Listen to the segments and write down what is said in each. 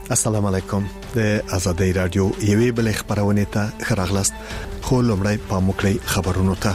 السلام علیکم. د آزادۍ رادیو یوې بل خبرونه ته خراغلاست. خو لمړی پاموکړی خبرونو ته.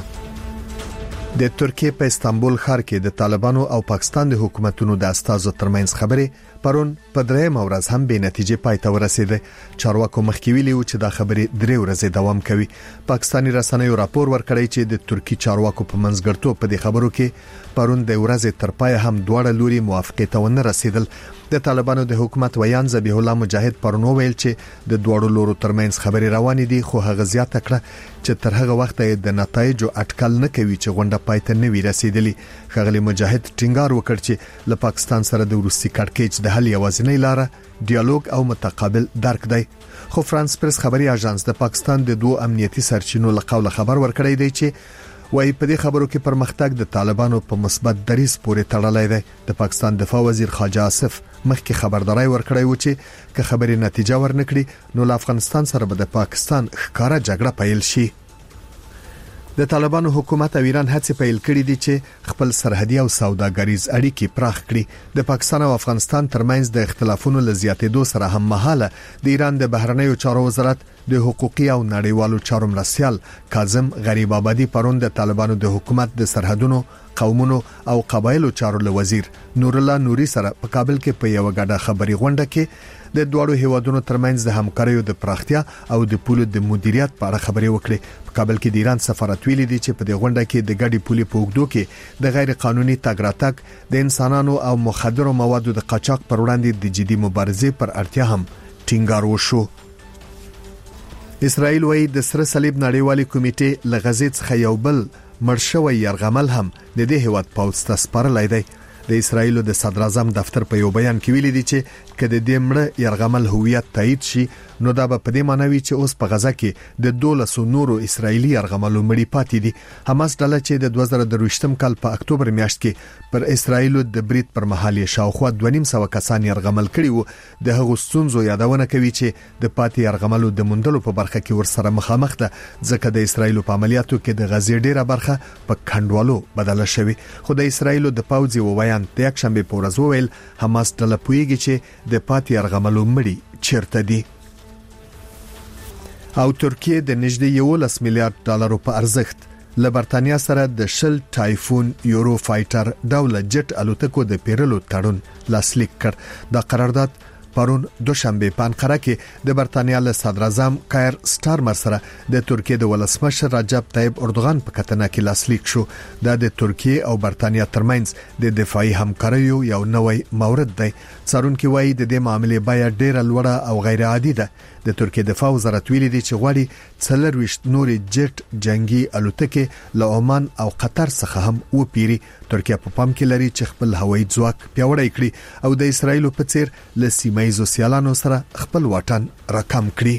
د ترکیه په استانبول ښار کې د طالبانو او پاکستان د حکومتونو د استازو ترمنځ خبرې پرون په درېم ورځ هم به نتیجه پای ته ورسېده. چارواکو مخکې ویلي و چې دا خبرې 3 ورځې دوام کوي. پاکستاني رسنیو راپور ورکړی چې د ترکی چارواکو په منځګړتوب په دې خبرو کې پرون د ورځې تر پای هم دواړه لوري موافقه ته ونه رسیدل. د طالبانو د حکومت ویان ذبیح الله مجاهد پرون ویل چې د دوړو لورو ترمنځ خبرې روانې دي، خو هغه زیاته کړه چې تر هغه وخت د نتایجو اټکل نه کوي چې غونډه پای ته نه وي رسیدلې. ښاغلي مجاهد ټینګار وکړ چې له پاکستان سره د روسي کړکېچ د حل یوازینۍ لاره ډیالوګ او متقابل درک دی. خو فرانس پریس خبري اژانس د پاکستان د دوه امنیتي سرچینو له قوله خبر ورکړی دی چې وای په دې خبرو کې پرمختګ د طالبانو په مثبت دریځ پورې تړلی دی. د پاکستان دفاع وزیر خواجه آصف مخکې خبرداري ورکړی و چې که خبرې نتیجه ورنکړي نو له افغانستان سره به د پاکستان ښکارا جګړه پیل شي. د طالبانو حکومت او ایران هڅې پیل کړې دي چې خپل سرحدي او سوداګریز اړیکې پراخ کړي. د پاکستان او افغانستان ترمنځ د اختلافونو لزیاتېدو سره هم مهاله د ایران د بهرنیو چارو وزارت د حقوقي او نړیوالو چارو مرستیال کاظم غریب آبادی پرون د طالبانو د حکومت د سرحدونو قومونو او قبایلو چارو له وزیر نور الله نوري سره په کابل کې په یو غډه خبري غونډه کې د دوړو هیوادونو ترمنځ د همکاریو د پراختیا او د پولو د مدیریت په اړه خبري وکړي. په کابل کې د ایران سفارت ویلي دی چې په دې غونډه کې د ګډي پولي په وګړو کې د غیر قانوني تګ راتګ د انسانانو او مخدرو موادو د قاچاق پر وړاندې د جدي مبارزې پر اړتیا هم ټینګار وشو. اسرائیل وايي د سره صلیب نړیوالي کمیټې لغزې څخه یو بل مرشوي يرغمل هم د دې هیواد پولیس ته سپارلای دی. د اسرائیل د صدر اعظم دفتر په یو بیان کې ویلي دی چې کله د مړ يرغمل هویت تایید شي نو دا به په دې معنی وي چې اوس په غزا کې د 12 نورو اسرایلی يرغملو مړي پاتې دي. حماس ډله چې د 2023م کال په اکتوبر میاشت کې پر اسرایل د برید پر مهال شاوخوا 2.5 کسان يرغمل کړي وو. د هغو ستونزو یادونه کوي چې د پاتې يرغملو د مندلو په برخه کې ورسره مخامخ ده، ځکه د اسرایل په عملیاتو کې د غزې ډیره برخه په کندوالو بدله شوې. خو د اسرایل د پوځي وویان د یک شنبه په ورځ وویل حماس ډله پویږي چې د پاتې يرغملو مړي چیرته دي. او ترکیه د نږدې 11 میلیارډ ډالرو په ارزښت له برتانیا سره د شل ټایفون یورو فایټر ډول جټ الوتکو د پیرلو تړون لاسلیک کړ. دا قرارداد پرون دوشنبه په انقره کې د برتانیا له صدر اعظم کایر سټارمر سره د ترکیه د ولسمشر رجب طیب اردوغان په کتنه کې لاسلیک شو. دا د ترکیه او برتانیا ترمنځ د دفاعي همکاریو یو نوې مورد دی. څارونکو وايي د دې معاملې بیا ډیره لوړه او غیر عادي ده. د ترکیه دفاع وزارت ویلي دی چې غواړي 24 نورې جټ جنگي الوتکې له عمان او قطر څخه هم وپیري. ترکیه په پام کې لري چې خپل هوایي ځواک پیاوړی کړي او د اسرایل په څیر له سیمایي سیالانو سره خپل واټن راکم کړي.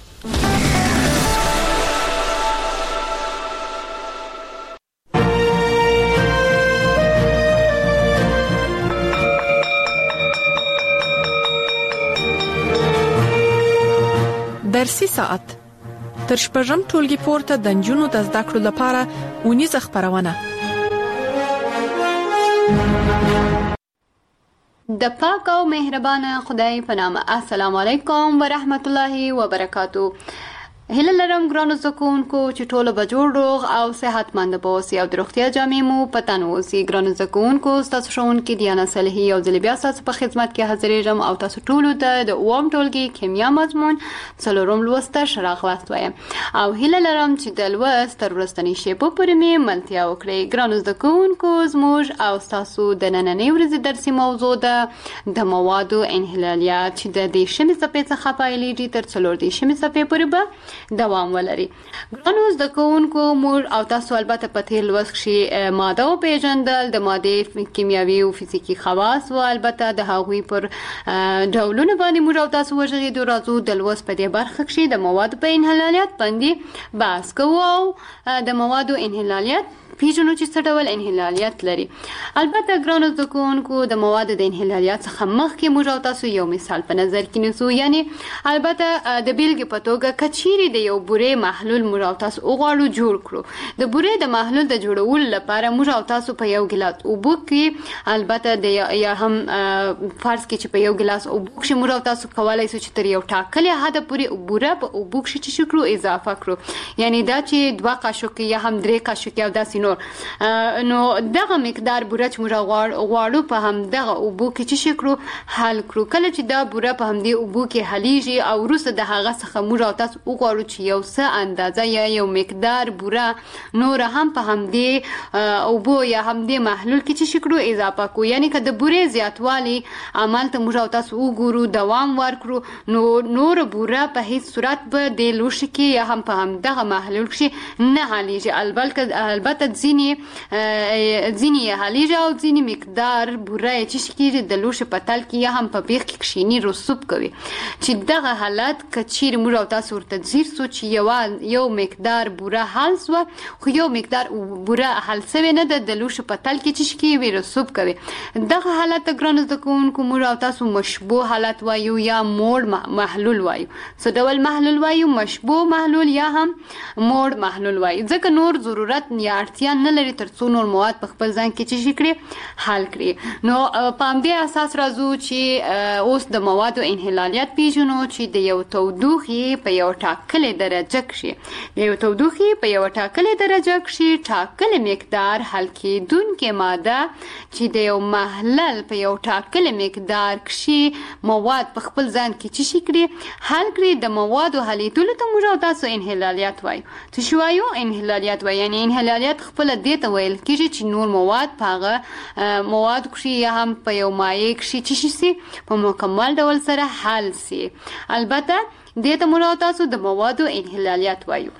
درسي ساعت تر شپږم ټولګي پورته د نجونو د زده کړو لپاره اونیزه خبرونه. د پاک او مهربان خدای په نام. السلام علیکم ورحمت الله وبرکاتو. هله لرم ګرانو زکونکو چې ټول به جوړ روغ او صحتمند اوسئ او د روغتیا جامې مو پتن اوسئ. ګرانو زکونکو تاسو شون کې دیانا صالحي او ځلبیا تاسو په خدمت کې حاضرېږم او تاسو ټول د اوم ټولګي کیمیا مضمون څلورم لوست شراغ وخت وایم او هله لرم چې د لوست تر ورستنی شیبو پورې می ملتیا وکړئ. ګرانو زکونکو زموږ او تاسو د نننۍ ورځې درسي موضوع ده د موادو انحلالیات چې د دې شمې صفحې څخه پیلېږي تر 14 صفحې پورې به دوام ولري. ګرانو زده کوونکو موږ او تاسو البته په تیر لوست کې ماده او پیژندل د ماده کیمیاوي او فزیکی خواص او البته د هغوی پر ډولونه باندې موږ او تاسو وژغېدو. راځو د لوست په دې برخه کې د موادو په انحلالیات باندې بحث کوو او د موادو انحلالیات پیژنو چې څه ډول انحلالیات لري. البته ګرانو زده کوونکو د موادو د انحلالیات څخه مخکې موږ او تاسو یو مثال په نظر کې نیسو. یعنی البته د بیلګې په توګه کچيري چې د یو بورې محلول موږ او تاسو وغواړو جوړ کړو د بورې د محلول د جوړولو لپاره موږ او تاسو په یو ګلاس اوبو کې البته د یا هم فرض کې چې په یو ګلاس اوبو کې موږ او تاسو کولای شو چې تر یو ټاکلې حد پورې بوره په اوبو کې چې کړو اضافه کړو یعنی دا چې 2 قاشقې یا هم 3 قاشقې او داسې نور نو دغه مقدار بوره چې موږ غواړو په هم دغه اوبو کې چې کړو حل کړو کله چې دا بوره په هم دې اوبو کې حلیږي او وروسته د هغه څخه موږ او تاسو وغواړو چې یو څه اندازه یا یو مقدار بوره نور هم په هم دې اوبو یا هم دې محلول کې چې کړو اضافه کو یعنی که د بورې زیاتوالی عمل ته موږ او تاسو وګورو دوام ورکړو نو نور بوره په هیڅ صورت به د لوښي کې یا هم په هم دغه محلول کې نه حلیږي البته ځینې حلیږي او ځینې مقدار بوره چې کېږي د لوښي په تل کې یا هم په بیخ کې کښینی رسوب کوي چې دغه حالت کچیر موږ او تاسو ورته ځیر سو چې یو مقدار بوره حل سو خو یو مقدار بوره حل سوی نه د لوښي په تل کې چې کېږي رسوب کوي دغه حالت ګرانو زده کوونکو موږ او تاسو مشبوه حالت وایو یا موړ محلول وایو څه ډول محلول وایو مشبوه محلول یا هم موړ محلول وایو ځکه نور ضرورت یا اړتیا نه لري ترڅو نور مواد په خپل ځان کې چې کړي حل کړي نو په همدې اساس راځو چې اوس د موادو انحلالیت پیژنو چې د یو تودوخې په یو ټاکلې درجه کې د یو تودوخې په یو ټاکلې درجه کې ټاکلې مقدار حل کېدونکې ماده چې د یو محلل په یو ټاکلې مقدار کې مواد په خپل ځان کې چې کړي حل کړي د موادو حلیدلو ته موږ تاسو انحلالیت وایو څه شو وایو انحلالیت وایي یعنی انحلالیت خپل دې ته ویل کېږي چې نور مواد په هغه مواد کې یا هم په یو مایع کې چې شي په مکمل ډول سره حل سي البته دې ته موږ تاسو د موادو انحلالیت وایو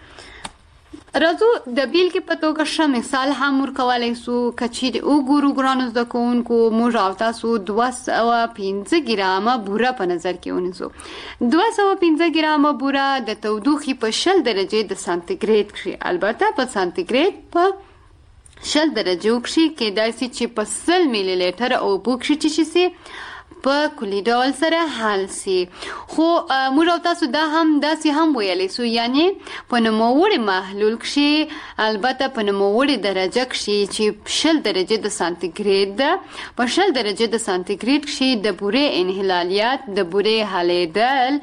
راځو د بیلګې په توګه ښه مثال هم ورکولی سو که چیرې وګورو ګرانو زده کوونکو موږ او تاسو 215 ګرامه بوره په نظر کې ونیسو 215 ګرامه بوره د تودوخې په 0 درجې د سانتیګریډ کې البته په سانتیګریډ په 0 درجو کې کېدای شي چې په 100 میلی لیټر اوبو کې چې شي په کلی ډول سره حل سي خو موږ او تاسو دا هم داسې هم ویلی سو یعنی په نوموړي محلول کې البته په نوموړي درجه کې چې 0 درجې د سانتیګریډ ده په 0 درجې د سانتیګریډ کې د بورې انحلالیت د بورې حلیدل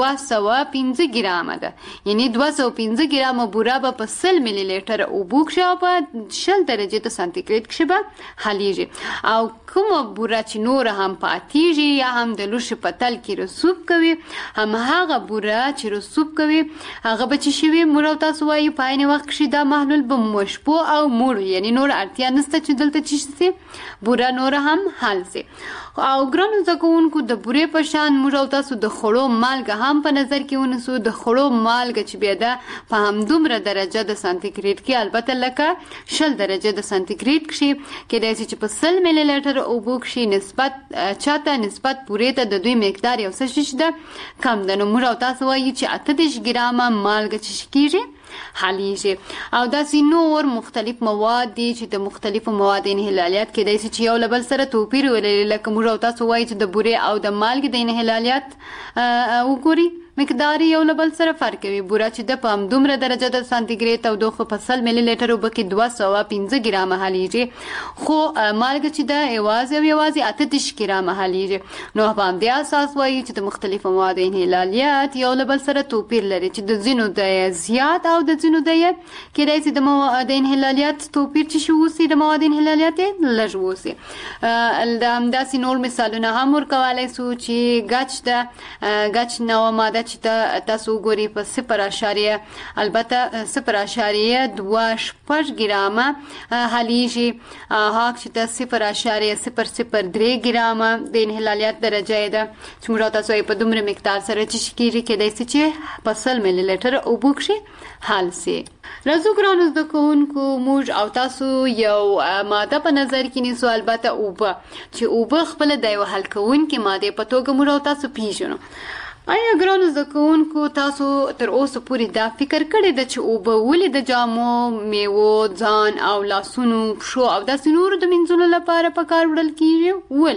215 ګرامه ده یعنی 215 ګرامه بوره به په 100 میلی لیټر اوبو کې په 0 درجې د سانتیګریډ کې به حلیږي او کومه بوره چې نور هم پاتیږي یا هم د لوښي په تل کې رسوب کوي هم هغه بوره چې رسوب کوي هغه به چې شوي موږ او تاسو وایو په عین وخت کې دا محلول به مشبوه او موړ یعنی نور اړتیا نشته چې دلته چې شي بوره نور هم حل سي او ګرانو زده کوونکو د بورې په شان موږ او تاسو د خوړو مالګه هم په نظر کې ونیسو د خوړو مالګه چې بیا ده په همدومره درجه د سانتیګریډ کې البته لکه 0 درجه د سانتیګریډ کې کېدای شي چې په 100 میلی لیټر اوبو کې نسبت چاته نسبت بورې ته د دوی مقدار یو څه شي ده کم ده نو موږ او تاسو وایو چې 38 ګرامه مالګه چې کېږي حلیږي او داسې نور مختلف مواد دي چې د مختلفو مواد انحلالیت کېدای شي چې یو له بل سره توپیر ولري لکه موږ او تاسو وایو چې د بورې او د مالګې د انحلالیت وګوري مقدار یو له بل سره فرق کوي بوره چې د په همدومره درجه د سانتیګریډ تودوخه په 100 میلی لیټر اوبه کې 215 ګرامه حلیږي خو مالګه چې د یوازې 38 ګرامه حلیږي نو په همدې اساس وایي چې د مختلفو موادو انحلالیت یو له بل سره توپیر لري چې د ځینو د زیات او د ځینو د کېدای شي د انحلالیت توپیر چې شو وسي د مواد انحلالیت لږ وسي همداسې نور مثالونه هم ورکولی سو چې ګچ نوعه ماده چې تاسو وګورئ په 0.0 البته 0.25 ګرامه حلیږي هغه چې د 0.003 ګرامه د انحلالیت درجه ده چې موږ تاسو په دومره مقدار سره چې کېدای شي چې په 100 میلی لیټر اوبو کې حل سي راځو ګرانو زده کوونکو موږ او تاسو یو ماده په نظر کې نیسو البته اوبه چې اوبه خپله د یو حل کوونکې مادې په توګه موږ او تاسو پیژنو آیا ګرانو زده کوونکو تاسو تر اوسه پورې دا فکر کړی ده چې اوبه ولې د جامو میوو ځان او لاسونو پښو او داسې نورو د مینځلو لپاره په کار وړل کیږي ولې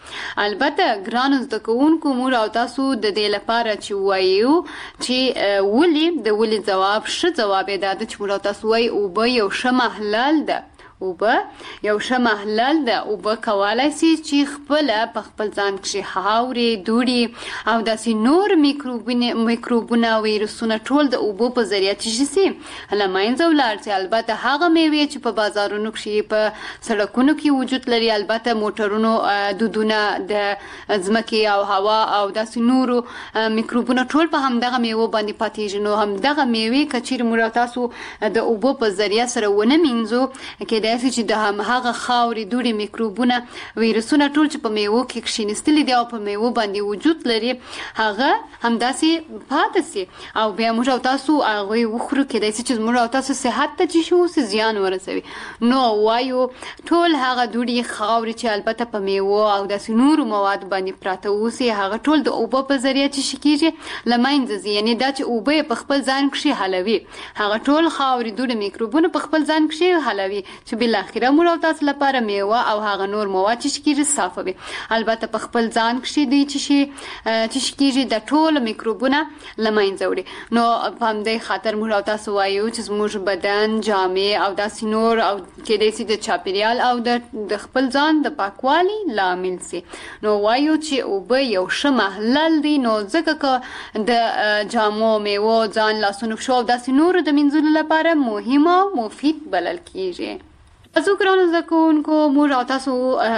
البته ګران زده کوونکو موږ او تاسو د دې لپاره چې وایو چې ولې جواب یې دا چې موږ او تاسو وایو او به یو ښه محلل ده اوبه یو ښه محلل ده. اوبه کولای شي چې په خپل ځان کې خاورې دوړې او داسې نور میکروبونه او ویروسونه ټول د اوبو په ذریعه تشي شي له منځه ولاړ شي. البته هغه میوې چې په بازارونو کې په سړکونو کې وجود لري، البته موټرونو دودونه د ځمکې او هوا او داسې نورو میکروبونه ټول په همدغه میوو باندې پاتېږي. نو همدغه میوې که چیرې موږ تاسو د اوبو په ذریعه سره ونه مینځو کېدای شي چې د هغه خاورې دوړې میکروبونه ویروسونه ټول چې په میوو کې کښېنستلي دي او په میوو باندې وجود لري هغه همداسې پاتې شي او بیا موږ او تاسو هغوی وخورو، کېدای شي چې موږ او تاسو صحت ته چې شي زیان ورسوي. نو وایو ټول هغه دوړې خاورې چې البته په میوو او داسې نورو مواد باندې پراته اوسي هغه ټول د اوبو په ذریعه چې کېږي له منځه ځي. یعنې دا چې اوبه په خپل ځان کښې حلوي، هغه ټول خاورې دوړې میکروبونه په خپل ځان کښې حلوي چې بالاخره موږ او تاسو لپاره میوه او هغه نور مواد چې کېږي صافوي. البته په خپل ځان کښې دی چې کېږي د ټول میکروبونه له منځه وړي. نو په همدې خاطر موږ او تاسو وایو چې زموږ بدن، جامې او داسې نور او کېدای شي د چاپیریال او د خپل ځان د پاکوالي لامل شي. نو وایو چې اوبه یو ښه محلل دی. نو ځکه که د جامو، میوو، ځان، لاسونو، پښو او داسې نورو د مینځلو لپاره مهم او مفید بلل کېږي. تاسو ګرانو زده کوونکو موږ او تاسو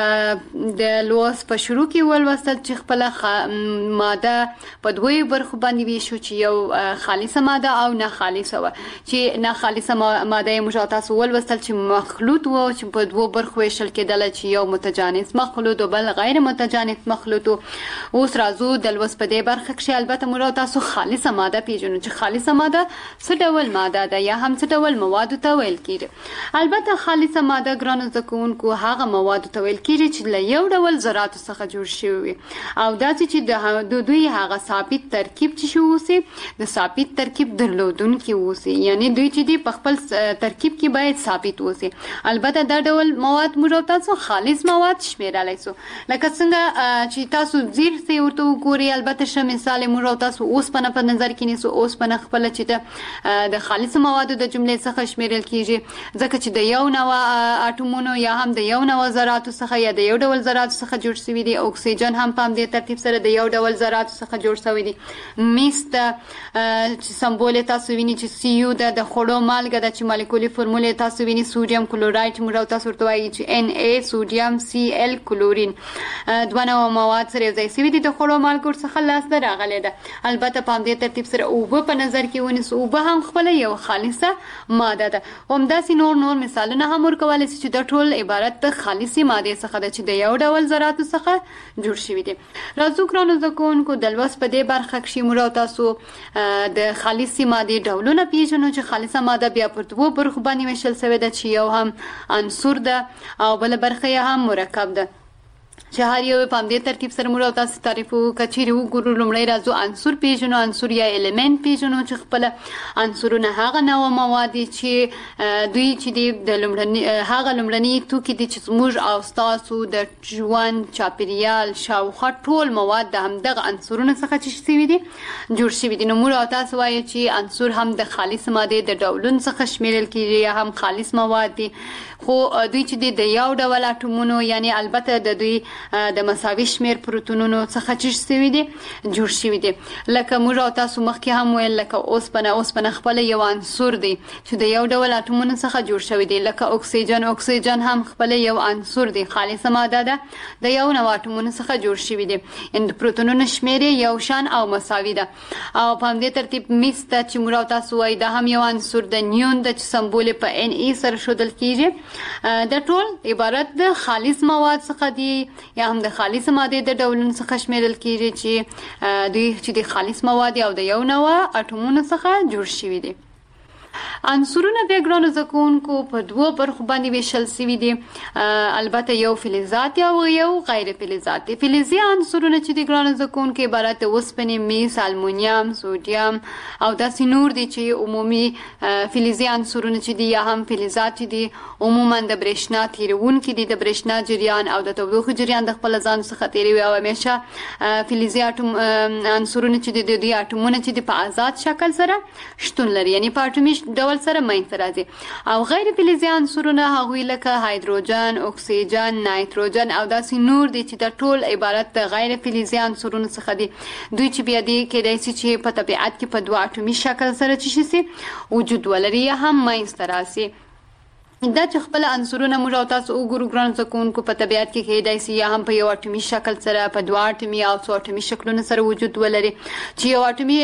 د لوست په شروع کې ولوستل چې خپله ماده په دوی برخو باندې ویشو چې یو خالصه ماده او نه خالصه وه. چې نه خالصه ماده موږ او تاسو ولوستل چې مخلوط و چې په دوو برخو ویشل کېدله چې یو متجانس مخلوط او بل غیر متجانس مخلوط. اوس راځو د لوست په دې برخه کې البته موږ او تاسو خالصه ماده پیژنو چې خالصه ماده څه ډول ماده ده یا هم څه ډول مواد ته ویل کېږي. البته خالصه ماده ګرانو زده کوونکو هغه مواد ته ویل کېږي چې له یو ډول ذراتو څخه جوړ شوي وي او داسې چې د دوی هغه ثابت ترکیب چې اوسي د ثابت ترکیب درلودونکي اوسي، یعنی دوی چې دي په خپل ترکیب کې باید ثابت اوسي. البته دا ډول مواد موږ تاسو خالص مواد شمیرلی سو لکه څنګه چې تاسو زیر سي ورته وګورئ. البته ښه مثال موږ تاسو اوسپنه په نظر کې نیسو. اوسپنه خپله چې د خالص موادو د جملې څخه شمیرل کېږي ځکه چې د یو نوع اټومونو یا هم د یو نوع ذراتو څخه یا د یو ډول ذراتو څخه جوړ شوي دي. اکسیجن هم په همدې ترتیب سره د یو ډول ذراتو څخه جوړ شوی دي. میس چې سمبول تاسو ویني چې سی یو د خوړو مالګه ده چې مالیکولي فرمول تاسو ویني سوډیم کلورایډ چې موږ تاسو ورته وایي چې ان ای سوډیم سی ال کلورین دوه نوع مواد سره یو ځای شوي دي د خوړو مالګو څخه لاسته راغلي ده. البته په همدې ترتیب سره اوبه په نظر کې ونیسو. اوبه هم خپله یو خالصه ماده ده. همداسې نور مثالونه هم ورکولی شي چې د ټول عبارت د خالصې مادې څخه ده چې د یو ډول ذراتو څخه جوړ شوي دي. راځو ګرانو زده کوونکو د لوست په دې برخه کې موږ او تاسو د خالصې مادې ډولونه پیژنو چې خالصه ماده بیا پر دوو برخو باندې ویشل شوې ده چې یو هم عنصر ده او بله برخه یې هم مرکب ده چې هر یو په همدې ترکیب سره موږ تاسو تعریف که چیرې وګورو. لومړی راځو عنصر پیژنو. عنصر یا الیمنت پیژنو چې خپله عنصرونه هغه نوع مواد دي چې دوی چې دي د هغه لومړني توکي دي چې زموږ او ستاسو د ژوند، چاپیریال، شاوخوا ټول مواد د همدغه عنصرونو څخه چې شوي دي جوړ شوي دي. نو موږ او تاسو وایو چې عنصر هم د خالص مادې د ډولونو څخه شمیرل کېږي یا هم خالص مواد دي، خو دوی چې دي د یو ډول اټومونو یعنی البته د دوی د مساوي شمیر پروتونونو څخه چې شوي دي جوړ شوي دي. لکه موږ او تاسو مخکې هم ویل لکه اوسپنه خپله یو عنصر دی چې د یو ډول اټومونو څخه جوړ شوی دی. لکه اکسیجن هم خپله یو عنصر دی، خالصه ماده ده، د یو نوع اټومونو څخه جوړ شوی دی. د پروتونونو شمیر یو شان او مساوي ده. او په همدې ترتیب میس ته چې موږ او تاسو وایي دا هم یو عنصر ده. نیون ده چې سمبول په ان ای سره ښودل کېږي. د ټول عبارت د خالص مواد څخه دي یا هم د خالص مادې د ډولونو څخه شمیرل کېږي چې دوی چې د خالص مواد او د یو نوع اټومونو څخه جوړ شوي دي. عنصرونه بیا ګرانو زکونکو په دوه برخو باندې ویشل شوي دي. البته یو فلزات او یو غیر فلزات دي. فلزي عنصرونه چې دي ګرانو زکونکو عبارت د اوسپنې، میس، المونیم، سوډیم او داسې نور دي چې عمومي فلزي عنصرونه چې دي یا هم فلزات چې دي عموما د برېښنا تیرونکي دي، د برېښنا جریان او د تودوخې جریان د خپل ځان څخه تیروي او همیشه فلزي عنصرونه چې دي د دې اټومونه چې دي په آزاد شکل سره شتون لري، یعنی په اټومي ډول سره منځته راځي. او غیر فلزي عنصرونه هغوی لکه هایدروجن، اکسیجن، نایتروجن او داسې نور دي چې د ټول عبارت د غیر فلزي عنصرونو څخه دي. دوی چې بیا دي کېدای شي چې په طبیعت کې په دوه اټومي شکل سره چې شي وجود ولري یا هم منځته راسي. دا چې خپل عنصرونه موږ او تاسو وګورو ګرانو زکونکو په طبیعت کې کېدای شي یا هم په یو اټومي شکل سره، په دوه اټومي او څو اټومي شکلونو سره وجود ولري. چې یو اټومي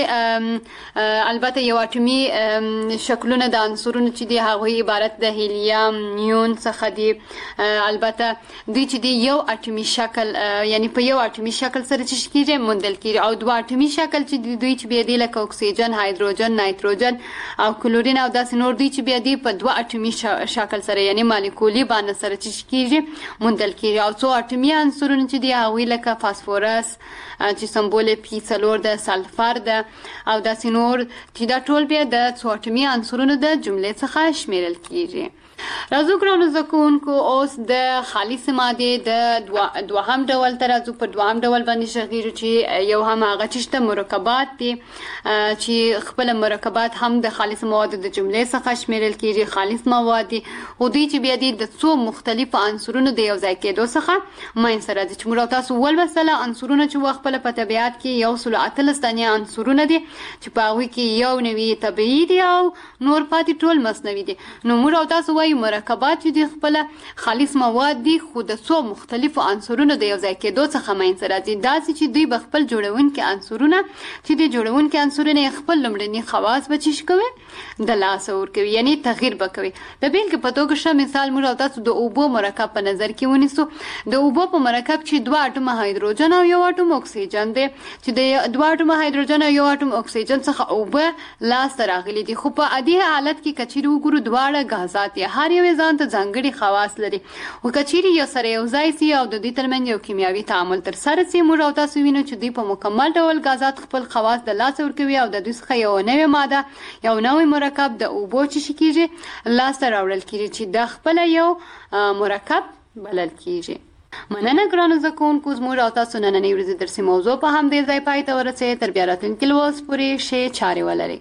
البته یو اټومي شکلونه د عنصرونو چې دي هغوی عبارت د هیلیم، نیون څخه دي. البته دوی چې دي یو اټومي شکل یعنی په یو اټومي شکل سره چې کېږي موندل کېږي، او دوه اټومي شکل چې دوی چې بیا دي لکه اکسیجن، هایدروجن، نایتروجن او کلورین او داسې نور دوی چې بیا دي په دوه اټومي شکل سره یعنی مالیکولي باندې سره چې کېږي موندل کېږي. او څو اټومي عنصرونه چې دي هغوی لکه فاسفورس چې سمبول P4 د سلفر ده او داسې نور چې دا ټول بیا د څو اټومي عنصرونو د جملې څخه شمیرل کېږي. راځو ګرانو زکونکو اوس د خالص ماده د دوهم ډول ته راځو. په دوهم ډول باندې شغیږو چې یو هم هغه چې مرکبات دي چې خپل مرکبات هم د خالص مواد د جملې څخه شمیرل کېږي. خالص مواد دي او دوی چې بیا دي د څو مختلفو عنصرونو د یو ځای کېدو څخه منځته راځي. چې موږ تاسو ولوسله عنصرونه چې خپل په طبیعت کې یو سل اتلس دانې عنصرونه دي چې په هغوی کې یو نوي طبیعي دي او نور پاتې ټول مصنوعي دي. نو موږ تاسو وایو مرکبات چې دي خپل خالص مواد دي خو د څو مختلفو عنصرونو د یو ځای کېدو څخه منځته راځي. داسې چې دوی به خپل جوړونکي عنصرونه چې دي جوړونکي عنصرونه خپل لومړني خواص به چی کوي د لاسه ورکوي، یعنی تغییر به کوي. د بیلګې په توګه ښه مثال موږ تاسو د اوبو مرکب په نظر کې ونیسو. د اوبو په مرکب چې دوه اټومه هایدروجن او یو اټوم اکسیجن دی، چې د دوه اټومه هایدروجن او یو اټوم اکسیجن څخه اوبه لاسته راغلي دي، خو په عادي حالت کې کچېرې وګورو دواړه غازات یا هر یو ځان ته ځانګړي خواص لري. او کچېرې یو سره یو ځای سي او د دوی ترمنځ یو کیمیاوي تعامل ترسره سي، موږ او تاسو وینو چې دوی په مکمل ډول غازات خپل خواص د لاسه ورکوي او د دوی څخه یو نوې ماده یو نوې مرکب د اوبو چې کېږي لاسته راوړل کېږي چې د خپل یو مرکب بلل کېږي. مننه ګرانو زکونکو، زموږ او تاسو نننۍ ورځې درسي موضوع په همدې ځای پای ته ورسېده. تر بیا راتلونکي لوست پورې ښې چارې ولرئ.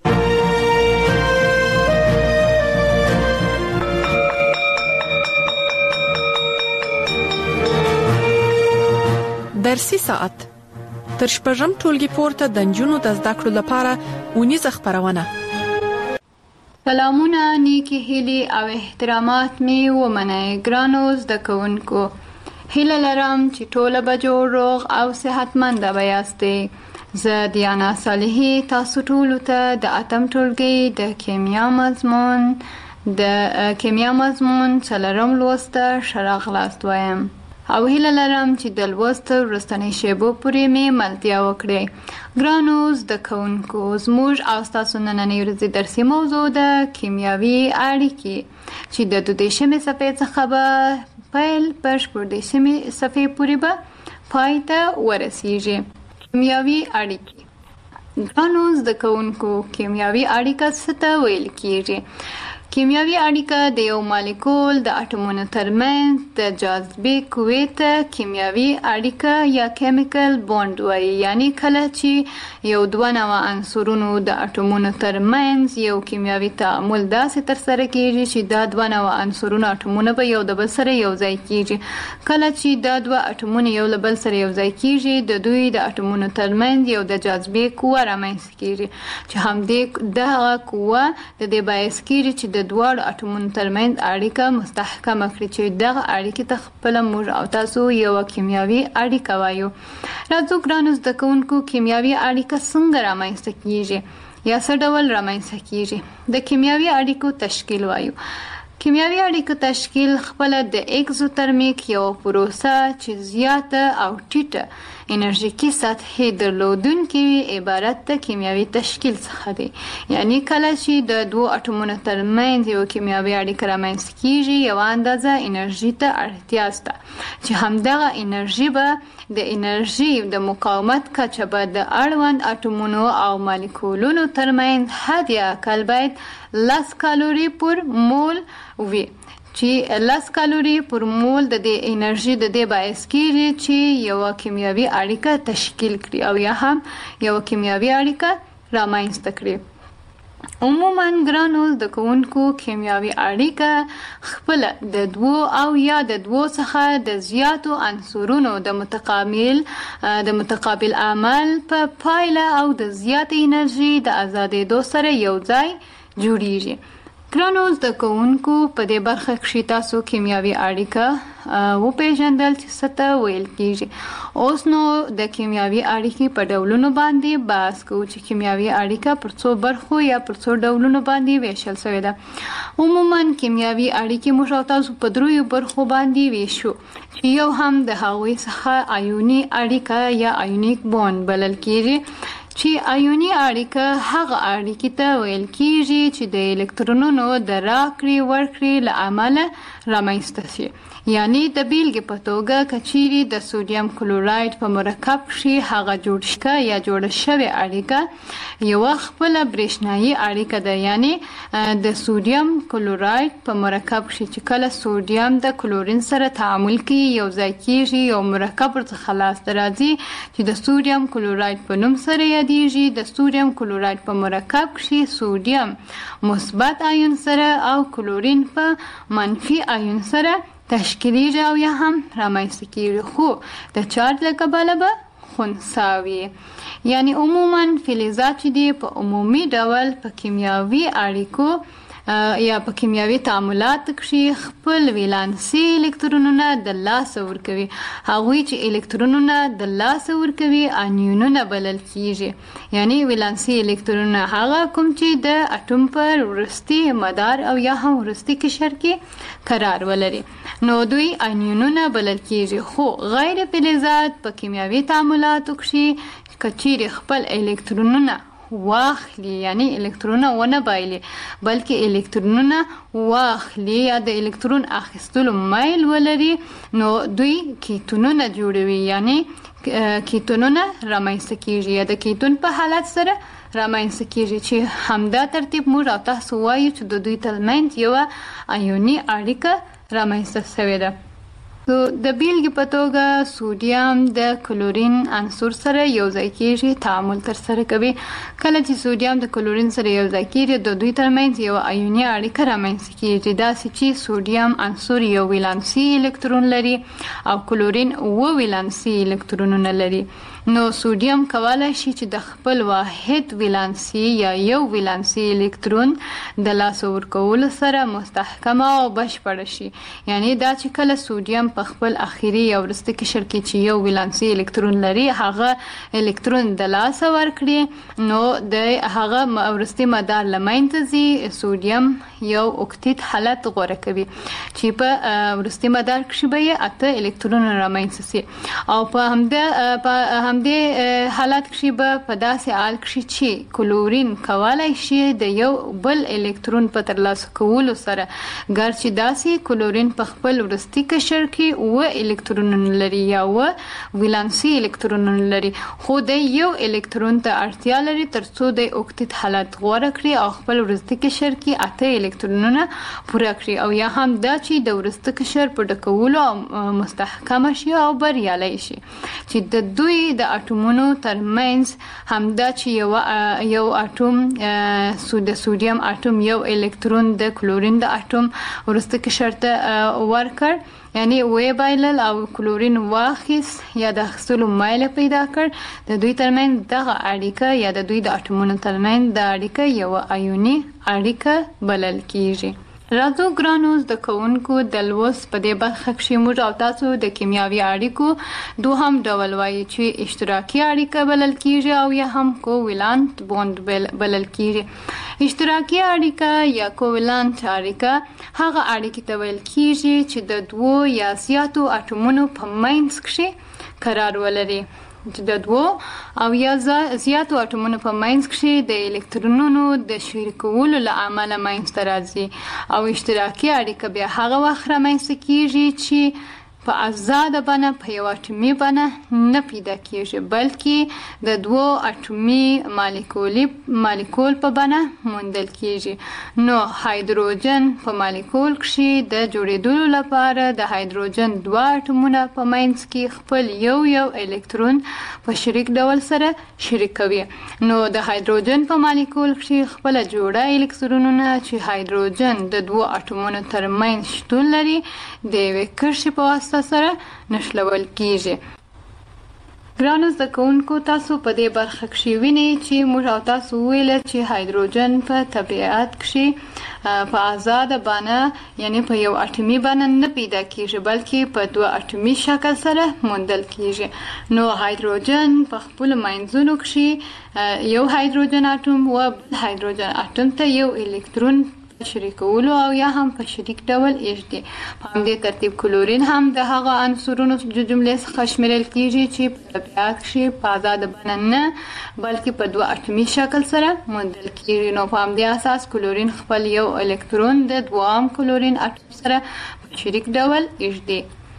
درسي ساعت تر شپږم ټولګي پورته د نجونو د زده کړو لپاره ونیزه خبرونه. سلامونه، نیکی هیلې او احترامات می ومنئ ګرانو زده کوونکو. هیله لرم چې ټوله به جوړ، روغ او صحتمند به یاستئ. زه دیانا صالحي تاسو ټولو ته د اتم ټولګي د کیمیا مضمون څلورم لوست ښه راغلاست وایم او هیله لرم چې د لوست وروستنۍ شیبو پورې مې ملتیا وکړئ. ګرانو زده کوونکو، زموږ او ستاسو نننۍ ورځې درسي موضوع د کیمیاوي اړیکې چې د 22مې صفحې څخه به پیل پر 14مې صفحې پورې به پای ته ورسیږي. کیمیاوي اړیکې. ګرانو زده کوونکو، کیمیاوي اړیکه څه ته ویل کېږي؟ کیمیاوي اړیکه د یو مالیکول د اټومونو ترمنځ د جاذبې قوې ته کیمیاوي اړیکه یا کیمیکل بوند وایي. یعنی کله چې یو دوه نوع عنصرونو د اټومونو ترمنځ یو کیمیاوي تعامل داسې ترسره کېږي چې دا دوه نوع عنصرونو اټومونه به یو د بل سره یو ځای کېږي. کله چې دا دوه اټومونه یو له بل سره یو ځای کېږي، د دوی د اټومونو ترمنځ یو د جاذبې قوه رامنځته کېږي چې همدې دغه قوه د دې باعث کېږي چې د دواړو اټومونو ترمنځ اړیکه مستحکمه کړي چې دغه اړیکې ته خپله موږ او تاسو یوه کیمیاوي اړیکه وایو. راځو ګرانو زده کوونکو، کیمیاوي اړیکه څنګه رامنځته کېږي یا څه ډول رامنځته کېږي؟ د کیمیاوي اړیکو تشکیل وایو. کیمیاوي اړیکو تشکیل خپل د اکزوترمیک یو پروسه چې زیاته او ټیټه انرژیکي سطحې درلودونکې وي عبارت د کیمیاوي تشکیل څخه دی. یعنی کله چې د دوو اټومونو ترمنځ یو کیمیاوي اړیکه رامنځته کیږي یو اندازه انرژي ته اړتیا شته چې همدغه انرژي به د انرژي د مقاومت کچه به د اړوند اټومونو او مالیکولونو ترمنځ حد اقل باید 10 کالوري پر مول وي چې 10 کالوري پر مول د انرژي د دې باعث کیږي چې یو کیمیاوي اړیکه تشکیل کړي او یا هم یو کیمیاوي اړیکه رامنځته کړي. عموما ګرانو زده کوونکو کیمیاوي اړیکه خپل د دوو او یا د دوو څخه د زیاتو عنصرونو د متقابل عمل په پایله او د زیات انرژي د آزادېدو سره یو ځای جوړیږي. ګرانو زده کوونکو په دې برخه کې تاسو کیمیاوي اړیکه وپېژندل چې څه ته ویل کیږي. اوس نو د کیمیاوي اړیکې په ډولونو باندې بحث کوو چې کیمیاوي اړیکه پر څو برخو یا پر څو ډولونو باندې ویشل شوې ده. عموما کیمیاوي اړیکې موږ تاسو په دریو برخو باندې ویشو چې یو هم د هغوی څخه آیوني اړیکه یا آیونیک بوند بلل کیږي چې آیوني اړیکه هغه اړیکې ته ویل کیږي چې د الکترونونو د راکړې ورکړې له امله رامنځته شي. یعنی د بیلګې په توګه کچيري د سوډیم کلوراید په مرکب کې هغه جوړه شوې اړیکه یو خپل برېښنايي اړیکه ده. یعنی د سوډیم کلوراید په مرکب کې چې کله سوډیم د کلورین سره تعامل کوي یو ځای کېږي یو مرکب ورڅخه خلاص راځي چې د سوډیم کلوراید په نوم سره یادېږي. د سوډیم کلوراید په مرکب کې سوډیم مثبت آیون سره او کلورین په منفي آیون سره تشکیلیږي او یا هم رامنځته کیږي خو د چارج له کبله به خنثی وي. یعنی عموما فلزات چې دي په عمومي ډول په کیمیاوي اړیکو یا په کیمیاوي تعاملات کې خپل ولانسي الکترونونه د لاسه ورکوي. هغوی چې الکترونونه د لاسه ورکوي انیونونه بلل کیږي. یعنی ولانسي الکترونونه هغه کوم چې د اټوم پر وروستي مدار او یا هم وروستي قشر کې قرار ولري نو دوی انیونونه بلل کیږي. خو غیر فلزات په کیمیاوي تعاملاتو کې کچيري خپل الکترونونه واخلي یعنی الکترونونه ونه بایلي بلکې الکترونونه واخلي یا د الکترون اخیستلو میل ولري نو دوی کیتونونه جوړوي. یعنی کیتونونه رامنځته کیږي یا د کیتون په حالت سره رامنځته کیږي چې همدا ترتیب موږ تاسو وایو چې د دوی ترمنځ یو آیوني اړیکه رامنځته شوې ده. د بیلګې په توګه سوډیم د کلورین عنصر سره یو ځای کېږي تعامل ترسره کوي. کله چې سوډیم د کلورین سره یو ځای کېږي د دوی ترمنځ یو آیوني اړیکه رامنځته کېږي داسې چې سوډیم عنصر یو ولانسي الکترون لري او کلورین اوه ولانسي الکترونونه لري. نو سوډیم کولای شي چې د خپل واحد ولانسي یا یو ولانسي الکترون د لاسه ورکولو سره مستحکمه او بشپړه شي. یعنی دا چې کله سوډیم په خپل اخیری یا وروستي قشر کې چې یو ولانسي الکترون لري هغه الکترون د لاسه ورکړي نو د هغه وروستي مدار لمنځه ځي. سوډیم یو اکتیت حالت غوره کوي چې په وروستي مدار کې به 8 الکترون رامنځته شي او په همدې حالت کې به په داسې حال کې چې کلورین کولای شي د یو بل الکترون په ترلاسه کولو سره ګرچې داسې کلورین په خپل وروستي قشر کې و الکترونونه لري یا و ولانسي الکترونونه لري خو د یو الکترون ته اړتیا لري ترڅو د اوکتیت حالت غوره کړي او خپل وروستي قشر کې 8 الکترونونه پوره کړي او یا هم دا چې د وروستي قشر په ډکولو مستحکمه شي او بریالي شي چې د دوی د اټومونو ترمنځ همدا چې یو اټوم د سوډیم اټوم یو الکترون د کلورین د اټوم وروستي قشر ته ورکړ یعنی وی بایلل او کلورین واخیس یا د اخیستلو میل پیدا کړ د دوی ترمنځ دغه اړیکه یا د دوی د اټومونو ترمنځ د اړیکه یو آیوني اړیکه بلل کیږي. راځو ګرانو زده کوونکو د لوست په دې برخه کې موږ او تاسو د کیمیاوي اړیکو دوهم ډول وایي چې اشتراکي اړیکه بلل کیږي او یا هم کوولانت بوند بلل کیږي. اشتراکي اړیکه یا کوولانت اړیکه هغه اړیکه ته ویل کیږي چې د دوو یا زیاتو اټومونو په منځ کې قرار ولري، چې د دوو او یا زیاتو اټومونو په منځ کې د الکترونونو د شریکولو له امله منځته راځي. او اشتراکي اړیکه بیا هغه وخت رامنځته کیږي چې په آزاده بڼه په یو اټومي بڼه نه پیدا کیږي، بلکې د دوو اټومي مالیکول په بڼه موندل کیږي. نو هایدروجن په مالیکول کې د جوړېدلو لپاره د هایدروجن دوه اټومونه په منځ کې خپل یو الکترون په شریک ډول سره شریکوي. نو د هایدروجن په مالیکول کې خپل جوړه الکترونونه چې هایدروجن د دوو اټومونو ترمنځ شتون لري د یوې کرښې په واسطه سره نښلول کیږي. ګرانو زده کوونکو، تاسو په دې برخه کې وینئ چې موږ او تاسو ویل چې هایدروجن په طبیعت کې په آزاده بڼه یعنی په یو اټومي بڼه نه پیدا کیږي، بلکې په دوه اټومي شکل سره موندل کیږي. نو هایدروجن په خپل منځونو کې یو هایدروجن اټوم او بل هایدروجن اټوم ته یو الکترون شریکولو او یا هم په شریک ډول ایږدي. په همدې ترتیب کلورین هم د هغه عنصرونو د جملې څخه شمیرل کیږي چې په طبیعت کې په آزاده بڼه نه بلکې په دوه اټومي شکل سره موندل کیږي. نو په همدې اساس کلورین خپل یو الکترون د دوام کلورین اټوم سره په شریک ډول ایږدي.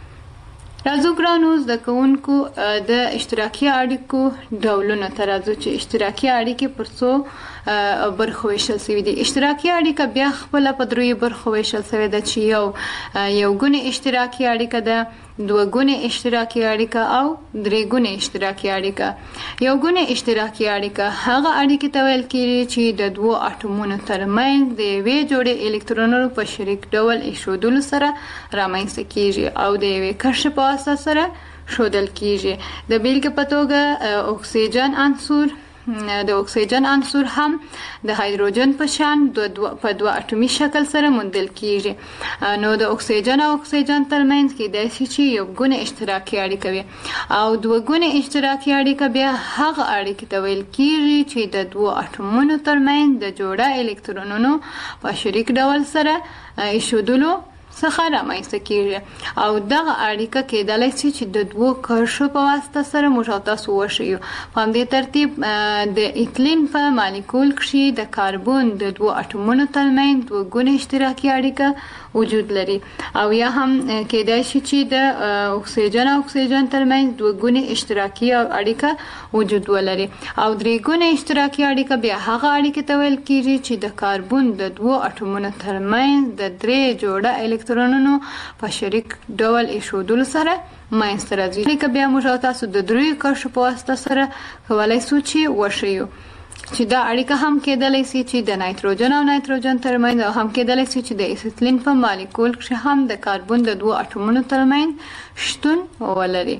راځو ګرانو زده کوونکو د اشتراکي اړیکو ډولونه ته راځو چې اشتراکي اړیکې پر څو برخو ویشل شوي دي. اشتراکي اړیکه بیا خپله په دریو برخو ویشل شوې ده چې یو ګونې اشتراکي اړیکه ده، دوه ګونې اشتراکي اړیکه او درې ګونې اشتراکي اړیکه. یو ګونې اشتراکي اړیکه هغه اړیکې ته ویل کیږي چې د دوو اټومونو ترمنځ د یوې جوړې الکترونونو په شریک ډول ایښودلو سره رامنځته کیږي او د یوې کرښې په واسطه سره ښودل کیږي. د بیلګې په توګه اکسیجن عنصر د اکسیجن عنصر هم د هایدروجن په شان په دوه اټومي شکل سره موندل کیږي. نو د اکسیجن او اکسیجن ترمنځ کې داسې چې یو ګونه اشتراکي اړیکه وي او دوه ګونه اشتراکي اړیکه بیا هغه اړیکه ته ویل کیږي چې د دوه اټومونو ترمنځ د جوړه الکترونونو په شریک ډول سره ایښودلو څخه رامنځته کیږي. او دغه اړیکه کېدلی شي چې د دوو کرښو په واسطه سره موږ او تاسو وښیو. په همدې ترتیب د ایتلین په مالیکول کې د کاربن د دوو اټومونو ترمنځ دوه ګونې اشتراکي اړیکه وجود لري، او یا هم کېدای شي چې د اکسیجن او اکسیجن ترمنځ دوه ګونې اشتراکي اړیکه وجود ولري. او درې ګونې اشتراکي اړیکه بیا هغه اړیکه ته ویل کیږي چې د کاربن د دوو اټومونو ترمنځ د درې جوړه الکترونونو په شریک ډول ایښودلو سره منځته راځي. لکه بیا موږ او تاسو د دریو کرښو په واسطه سره کولی شو چې وښیو چې دا اړیکه هم کېدلی شي چې د نایتروجن او نایتروجن ترمنځ، او هم کېدلی شي چې د اسیتلین په مالیکول کې هم د کاربن د دوو اټومونو ترمنځ شتون ولري.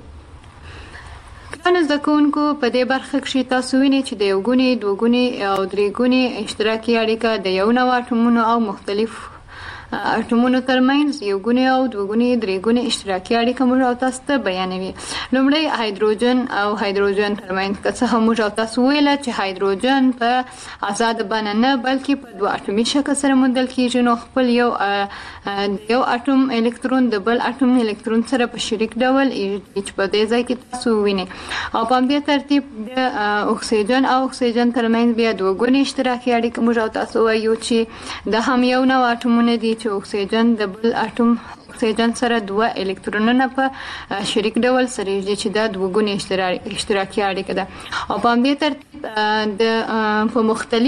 ګرانو زده کوونکو، په دې برخه کې تاسو وینئ چې د یو ګونې، دوه ګونې او درې ګونې اشتراکي اړیکه د یو نوع اټومونو او مختلف اټومونو ترمنځ یو ګونې او دوه ګونې درې ګونې اشتراکي اړیکه موږ او تاسو ته بیانوي. لومړی هایدروجن او هایدروجن ترمنځ که څه هم موږ او تاسو ویل چې هایدروجن په آزاده بڼه نه بلکې په دوه اټومي شکل سره موندل کیږي، نو خپل یو اټوم الکترون د بل اټوم الکترون سره په شریک ډول چې په دې ځای کې تاسو وینئ. او په همدې ترتیب د اکسیجن او اکسیجن ترمنځ بیا دوه ګونې اشتراکي اړیکه موږ او تاسو وایو چې د هم یو نوع اټومونه دي چې اکسیجن د بل اټوم اکسیجن سره دوه الکترونونه په شریک ډول سره ایږدي چې دا دوه ګونې اشتراکي اړیکه ده. او په همدې ترتیب په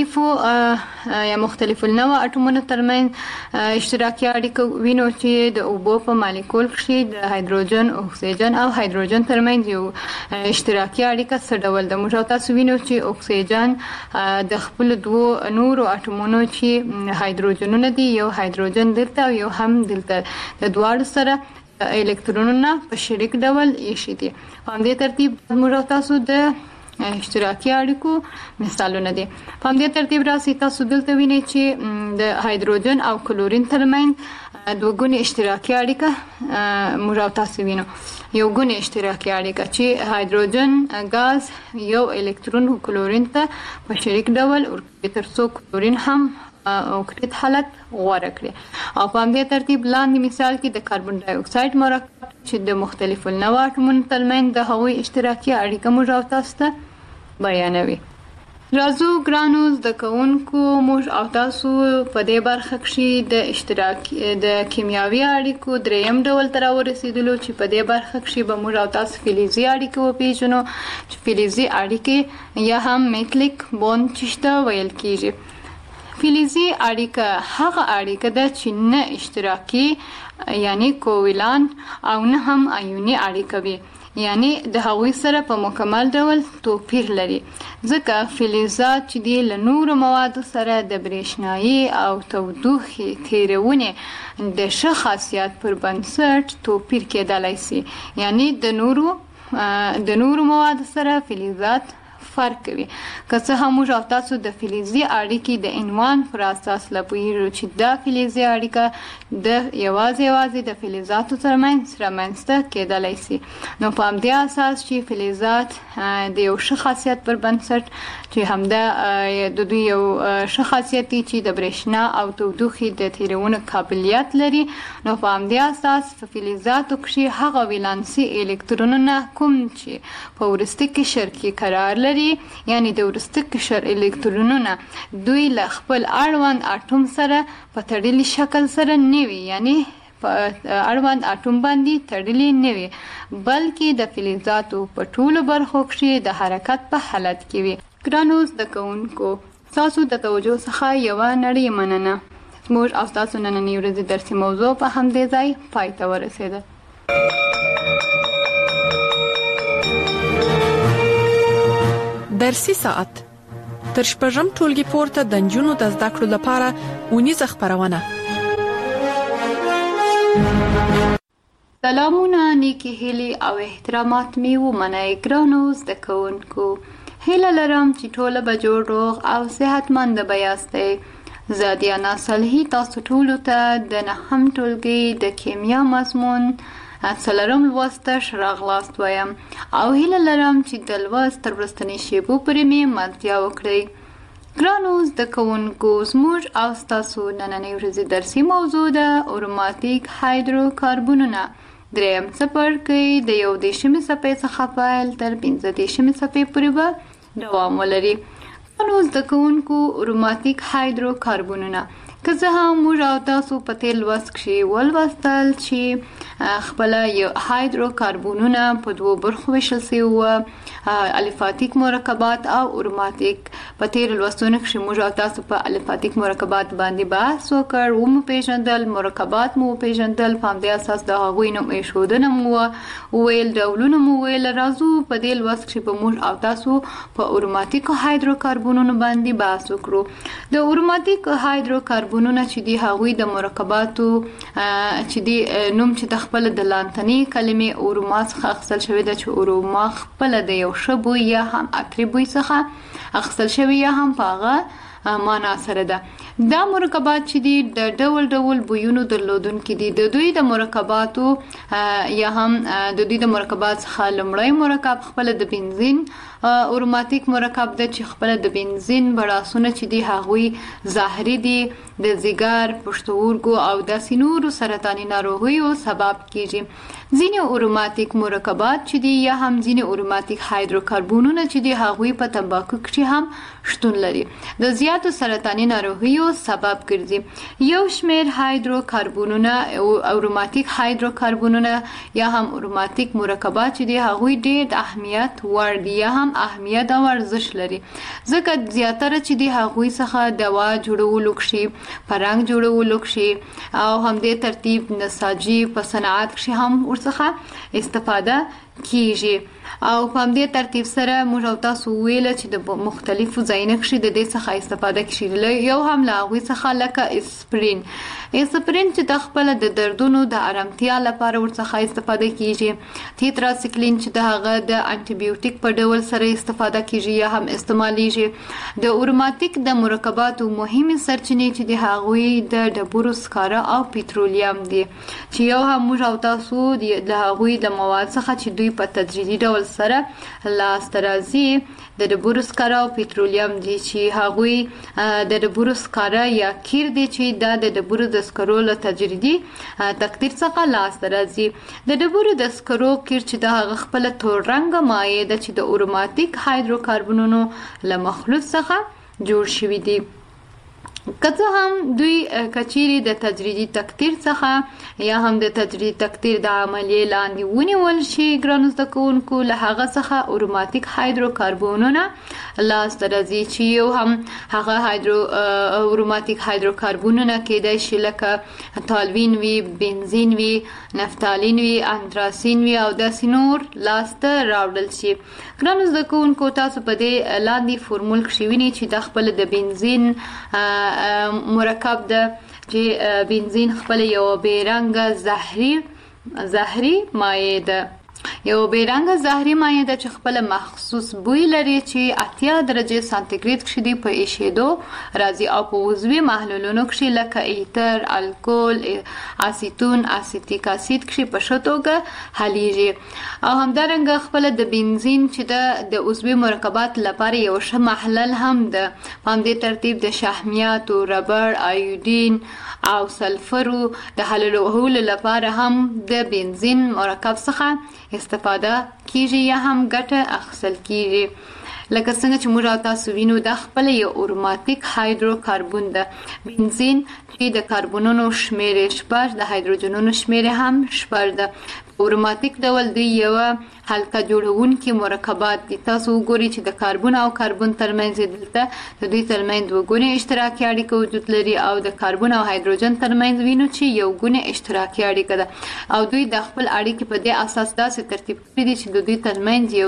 مختلفو نوع اټومونو ترمنځ اشتراکي اړیکه وینو چې د اوبو په مالیکول کې د هایدروجن، اکسیجن او هایدروجن ترمنځ یو اشتراکي اړیکه څه ډول ده. موږ او تاسو وینو چې اکسیجن د خپل دوو نورو اټومونو چې هایدروجنونه دي، یو هایدروجن دلته او یو هم دلته، د دواړو سره الکترونونه په شریک ډول ایښي دي. په همدې ترتیب موږ او تاسو د اشتراکي اړیکو مثالونه دي. په همدې ترتیب راسي تاسو دلته وینئ چې د هایدروجن او کلورین ترمنځ دوه ګونې اشتراکي اړیکه موږ او تاسو وینو. یو ګونې اشتراکي اړیکه چې هایدروجن غاز یو الکترون کلورین ته په شریک ډول ورکوي ترڅو کلورین هم اوکتیت حالت غوره کړي. او په همدې ترتیب لاندې مثال کې د کاربن ډای اکساید مرکب چې د مختلفو النوع اتومونو ترمنځ د هغوی اشتراکي اړیکه موږ او تاسو ته بیانوي. راځو ګرانو زده کوونکو موږ او تاسو په دې برخه کې د اشتراک د کیمیاوي اړیکو دریم ډول ته راورسېدلو چې په دې برخه کې به موږ او تاسو فلزي اړیکې وپېژنو چې فلزي اړیکې یا هم میټلیک بوند چې ویل کېږي. فلزي اړیکه هغه اړیکه ده چې نه اشتراکي یعنی کوولان او نه هم آیوني اړیکه وي، یعنی د هغوی سره په مکمل ډول توپیر لري. ځکه فلزات چې دي له نورو موادو سره د برېښنایي او تودوخې تیرونې د ښه خاصیت پر بنسټ توپیر کېدلی سي، یعنی د نورو موادو سره فلزات فرق کوي. که څه هم موږ او تاسو د فلزي اړیکې د عنوان پر اساس لپاره چې دا فلزي اړیکه د یوازې د فلزاتو ترمنځ رامنځته کېدلی سي، نو په همدې اساس چې فلزات د یو ښه خاصیت پر بنسټ چې همدا د دوی یو ښه خاصیت دی چې د برېښنا او تودوخې د تیرونو قابلیت لري، نو په همدې اساس په فلزاتو کې هغه ولانسي الکترونونه کوم چې په وروستي قشر کې قرار لري، یعنی د وروستي قشر الکترونونه دوی له خپل اړوند اټوم سره په تړلي شکل سره نه وي، یعنی په اړوند اټوم باندې تړلي نه وي، بلکې د فلزاتو په ټولو برخو کې د حرکت په حالت کې وي. ګرانو زده کوونکو تاسو د توجه څخه یوه نړۍ مننه. موږ او تاسو نننۍ ورځې درسي موضوع په همدې ځای پای ته ورسېده. درسي ساعت تر شپږم ټولګي پورته د نجونو د زده کړو لپاره ونیزه خبرونه. سلامونه، نیکی هیلې او احترامات می ومنئ ګرانو زده کوونکو. هیله لرم چې ټوله به جوړ روغ او صحتمند به یاستئ. زه دیانا صالحي تاسو ټولو ته د نهم ټولګي د کیمیا مضمون څلورم لوست راغلاست وایم او هیله لرم چې د لوست تر وروستنۍ شیبو پورې مې ملتیا وکړئ. ګرانو زده کوونکو زموږ او ستاسو نننۍ ورځې درسي موضوع ده اروماتیک هایدروکاربنونه. دریم څپرکی د 11مې صفحې څخه پیل تر 15مې صفحې پورې به دوام ولري. ګرانو زده کوونکو اروماتیک هایدروکاربنونه که څه هم موږ او تاسو په تیر لوست کې ولوستل چې خپل هایدروکاربنونه په دوه برخو ویشل شوي وو، الفاتیک مرکبات او اروماتیک. په تیر لوستونو کې موږ او تاسو په الفاتیک مرکبات باندې بحث وکړ، ومو پیژندل، مرکبات مو پیژندل، په همدې اساس د هغوی نوم ایښودنه مو وویل، ډولونه مو وویل. راځو په دې لوست کې به موږ او تاسو په اروماتیک هایدروکاربنونو باندې بحث وکړو. د اروماتیک هایدروکاربنونه چې دي هغوی د مرکباتو چې دي نوم چې د خپل د لاتیني کلمې اوروما څخه اخیستل شوی ده، چې اوروما خپل د یو ښه بوی یا هم عطري بوی څخه اخیستل شوی یا هم په هغه معنا سره ده. دا مرکبات چې دي د ډول ډول بویونو درلودونکي دي. د دوی د مرکباتو یا هم د دوی د مرکبات څخه لومړی مرکب خپل د بنزین اروماتیک مرکب ده چې خپل د بنزین بړاسونه چې دي هغوی زهري دي، د ځیګر، پښتورګو او داسې نورو سرطاني ناروغیو سبب کیږي. ځینې اروماتیک مرکبات چې دي یا هم ځینې اروماتیک هایدروکاربنونه چې دي هغوی په تنباکو کې هم شتون لري، د زیاتو سرطاني ناروغیو سبب ګرځي. یو شمېر هایدروکاربنونه اروماتیک هایدروکاربنونه یا هم اروماتیک مرکبات چې دي هغوی ډېر د اهمیت وړ دي یا هم اهمیت او ارزښت لري، ځکه زیاتره چې دي هغوی څخه دوا جوړولو کې، پرنګ جوړولو کې او همدې ترتیب نساجي په صنعت کې هم ورڅخه استفاده کیږي. او په همدې ترتیب سره موږ او تاسو ویل چې د مختلفو ځایونو کې د دې څخه استفاده کیږي. یو هم لا غوي څخه لکه اسپرین چې د خپل د دردونو د آرامتیا لپاره ورڅخه استفاده کیږي. تیتراسیکلین چې د هغه د انټي بیوټیک په ډول سره استفاده کیږي یا هم استعمالیږي. د اروماتیک د مرکباتو مهمه سرچینې چې د هغوی د ډبرو سکاره او پټرولیم دي چې یو هم موږ او تاسو د هغوی د مواد څخه چې دوی په تدریجي ډول سره لاسته راځي د ډبرو سکاره او پټرولیم دي چې هغوی د ډبرو سکاره یا کیر دي چې د ډبرو د سکرو له تدریجي تکثیر څخه لاسته راځي. د ډبرو د سکرو کیر چې د هغه خپل تور رنګ مایع ده چې د اروماتیک هایدروکاربنونو له مخلوط څخه جوړ شوی دي. که هم دوی کچيري د تدریجي تکثیر څخه یا هم د تدریجي تکثیر د عملیې لاندې ونیول شي ګرانو زده کوونکو له هغه څخه اروماتیک هایدروکاربنونه لاسته راځي چې یو هم هغه اروماتیک هایدروکاربنونه کېدای شي لکه تالوین وي، بنزین وي، نفتالین وي، انتراسین وي او داسې نور لاسته راوړل شي. ګرانو زده کوونکو تاسو په دې لاندې فورمول کې وینئ چې د خپل د بنزین مرکب ده چې بنزین خپل یو بیرنګ زهري مایع ده. یو بیرنګ زهري مایع ده چې خپل مخصوص بوی لري چې 80 درجه سانتیګریډ کې دی په ایشېدو راځي او په عضوي محلولونو کې لکه ایتر، الکول، اسیتون، اسیتیک اسید کې په شتوګه حلیږي. او همدارنګه خپل د بنزین چې د عضوي مرکبات لپاره یو ښه محلل هم ده. په همدې ترتیب د شحمیات، ربړ، ایودین او سلفرو د حلولو لپاره هم د بنزین مرکب څخه استفاده کیږي یا هم ګټه اخیستل کیږي. لکه څنګه چې موږ تاسو وینو د خپل یو اروماتیک هایدروکاربن ده. بنزین چې د کاربونونو شمیر 8 د هایدروجنونو شمیر هم 8 ده. اروماتیک ډول دی یو حلقه جوړونکي مرکبات دي. تاسو وګورئ چې د کاربن او کاربن ترمنځ دلته د دوی ترمنځ دوه ګونې اشتراکي اړیکه وجود لري او د کاربن او هایدروجن ترمنځ وینو چې یو ګونې اشتراکي اړیکه ده او دوی د خپل اړیکې په دې اساس داسې ترتیب کړی دي چې د دوی ترمنځ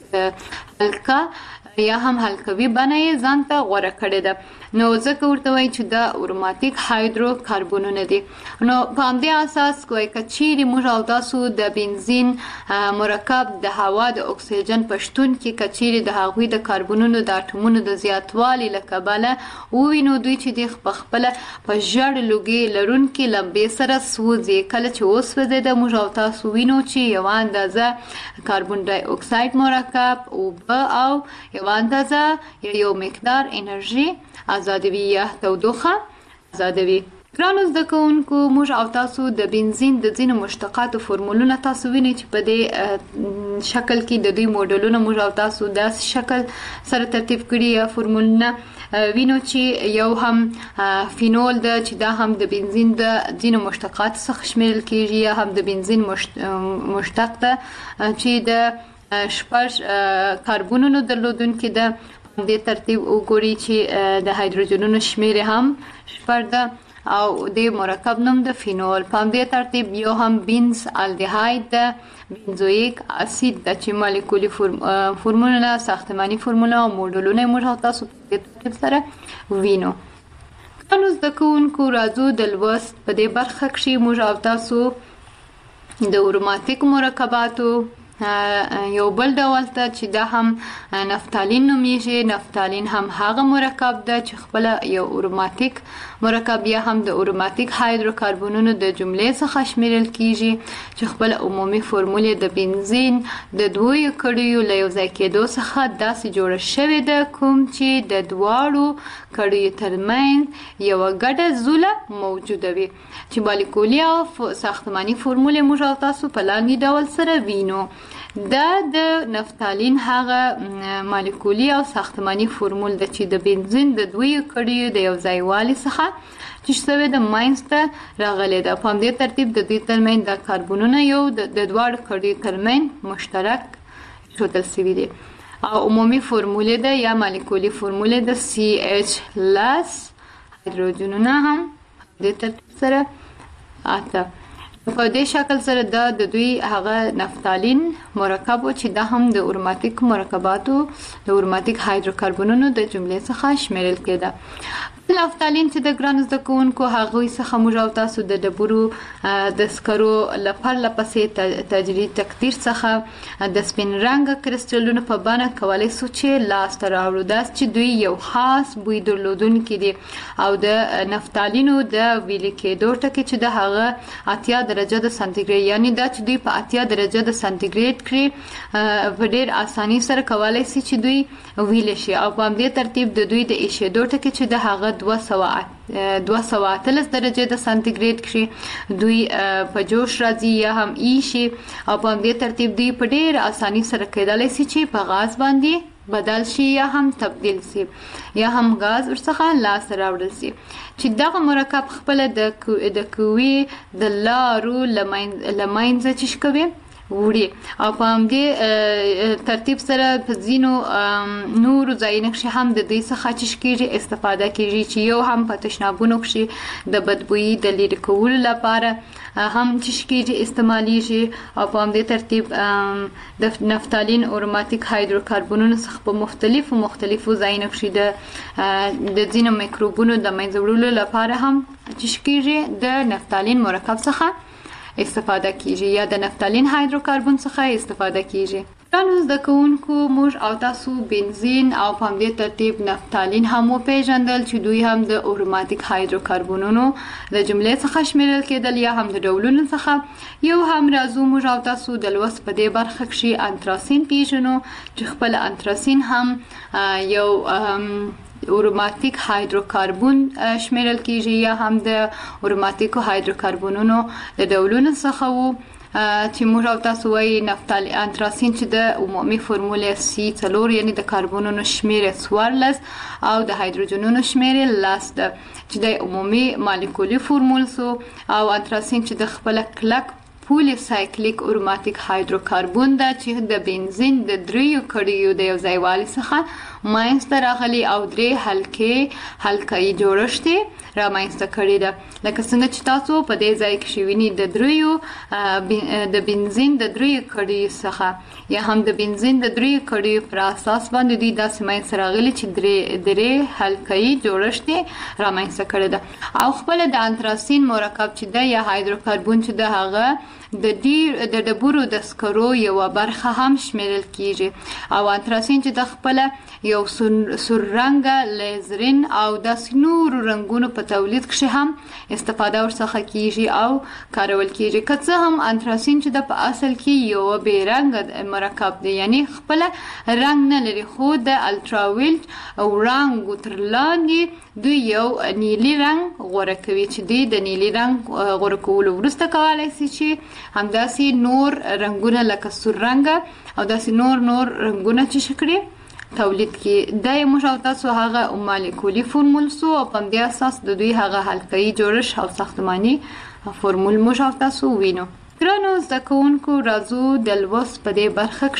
یو حلقه یا هم حلقوي بڼه یې ځان ته غوره کړې ده. نو ځکه ورته وایي چې د اروماتیک هایدروکاربنونه دي. نو په همدې اساس کوی کچيري موږ او تاسو د بنزین مرکب د هوا د اکسیجن په شتون کې کچيري د هغوی د کاربونونو د اټومونو د زیاتوالي له کبله وینو دوی چې د خپل په ژړ لوګي لرونکي لمبې سره سوځي. کله چې وسوځي د موږ او تاسو وینو چې یو اندازه کاربن ډای اکساید مرکب او یو اندازه یو مقدار انرژي آزادوي یا تودوخه آزادوي. ګرانو زده کوونکو موږ او تاسو د بنزین د ځینو مشتقاتو فورمولونه تاسو وینئ چې په دې شکل کې د دوی موډلونه موږ او تاسو د شکل سره ترتیب کړي یا فورمولونه وینو چې یو هم فینول ده چې دا هم د بنزین د ځینو مشتقات څخه شمیرل کیږي یا هم د بنزین مشتق ده چې د 8 کاربونونو درلودونکي ده. په دې ترتیب وګورئ چې د هایدروجنونو شمیر هم 8 ده او د مرکب نوم د فینول. په دې ترتیب یو هم بنز الډیهاید ده، بنزویک اسید د چې مالیکولي فورموله، ساختماني فورموله او موډلونه موږ تاسو په دې ترتیب سره وینو. نو زده کوونکو راځو د لوست په دې برخه کې موږ او تاسو د اروماتیک مرکباتو یو بل ډول ته چې دا هم نفتالین نومیږي. نفتالین هم هغه مرکب ده چې خپل یو اروماتیک مرکب یا هم د اروماتیک هایدروکاربنونو د جملې څخه شمیرل کیږي چې خپل عمومي فورموله د بنزین د دوه کړیو له یو ځای کېدو څخه داسې جوړه شوې ده کوم چې د دواړو کړیو ترمنځ یو ګډه زوله موجوده وي چې مالیکولي او ساختماني فورموله موږ او تاسو په لاندې ډول سره وینو. دا د نفتالین هغه مالیکولي او ساختماني فورمول ده چې د بنزین د دوی کړیو د یو ځایوالي څخه چې شوی د ماینسته راغلی ده. په همدې ترتیب د دوی ترمنځ د کاربونونه یو د دواړو کړیو ترمنځ مشترک ښودل شوي دي او عمومي فورموله ده یا مالیکولي فورموله د CH+ هایدروجنونه هم د ترتیب سره 8. په دې شکل سره د دوی هغه نفتالین مرکب چې د هم د اروماتیک مرکباتو د اروماتیک هایدروکربنونو د جملې څخه شمیرل کېده. نفتالین چې د ګران زده کوونکو هغه څخه موږ او تاسو د ډبرو د سکرو لپاره پسې تجربي تقدیر څخه د سپین رنګ کرسټلونو په بڼه کولای شو چې لاس ته راوړو دا چې دوی یو خاص بوی درلودونکي دي او د نفتالینو د ویل کېدو ټکي چې د هغه 80 درجه د سانتیګریډ یعنی دا چې دوی په 80 درجه د سانتیګریډ کې په ډېر اساني سره کولای شي چې دوی ویل شي او په دې ترتیب د دوی د ایشېدو ټکي چې د هغه 230 درجه د سانتیګریډ کې دوی په جوش راځي یا هم ایشي او په دې ترتیب دوی په ډېر اساني سره کېدای شي چې په غاز باندې بدل شي یا هم تبدیل شي یا هم غاز ورڅخه لاس راوړل شي چې دغه مرکب خپل د کوي د لارو لماینځ چې کوي وړي او په همدې ترتیب سره په ځینو نور ځایونو کې هم د دې څخه چې استفاده کیږي چې یو هم په تشنابونو کې د بدبویي د لرې کولو لپاره هم چې استعماليږي او په همدې ترتیب د نفتالین اروماتیک هایدروکربنونو څخه په مختلفو ځایونو کې د ځینو میکروبونو د منځوړلو لپاره هم چې د نفتالین مرکب څخه استفاده کیږي یا د نفتالین هایدروکربن څخه استفاده کیږي. نو زده کوونکو موږ او تاسو بنزین او په همدې ترتیب نفتالین هم وپېژندل چې دوی هم د اروماتیک هایدروکربنونو د جملې څخه شمیرل کېدل یا هم د ډولونو څخه. یو هم راځو موږ او تاسو د لوست په دې برخه کې انتراسین پیژنو چې خپل انتراسین هم یو اروماتیک هایدروکربن شمیرل کیږي یا هم د اروماتیک هایدروکربنونو د ډولونو څخه وو چې موږ او تاسو وايي نفتالین انتراسین چې د عمومي فورموله C4 یعنی د کاربونونو شمیره 14 او د هایدروجنونو شمیره 10 ده چې د عمومي مالیکولي فورمول سو او انتراسین چې د خپل کلک پولی سایکلیک اروماتیک هایدروکربن ده چې د بنزین د دریو کړیو د یو ځایوالي څخه ماینسته راغلي او درې حلقه‌ای جوړښت رامنځته کړی ده لکه څنګه چې تاسو په دې ځای کې شویني د دریو د بنزین د دریو کړیو څخه یا هم د بنزین د دریو کړیو پر اساس باندې دوی داسې ماینسته راغلي چې درې حلقه‌ای جوړښت رامنځته کړی ده او خپل د انتراسین مرکب چې د یا هایدروکربن چې د هغه د ډبرو د سکرو یو برخه هم شمیرل کیږي او انتراسین چې د خپل یو سور رنګ لیزرین او د نور رنگونو په تولید کې هم استفاده ورڅخه کیږي او کارول کیږي که هم انتراسین چې د په اصل کې یو به رنګ مرکب دی یعنی خپل رنگ نه لري خو د الټراویلټ او رنګ تر لاندې دوی یو نیلی رنگ غوره کوي چې د نیلی رنگ غوره کولو وروسته کولای شي چې همداسې نور رنگونه لکه سور رنګ او داسې نور رنگونه چې شکري تولید کې د موږ او تاسو هغه مالیکولي فورمول سو او په دې اساس د دوی هغه حلقه‌ای جوړښت او ساختماني فورمول موږ او تاسو وینو. ګرانو زده کوونکو راځو د لوست په دې برخه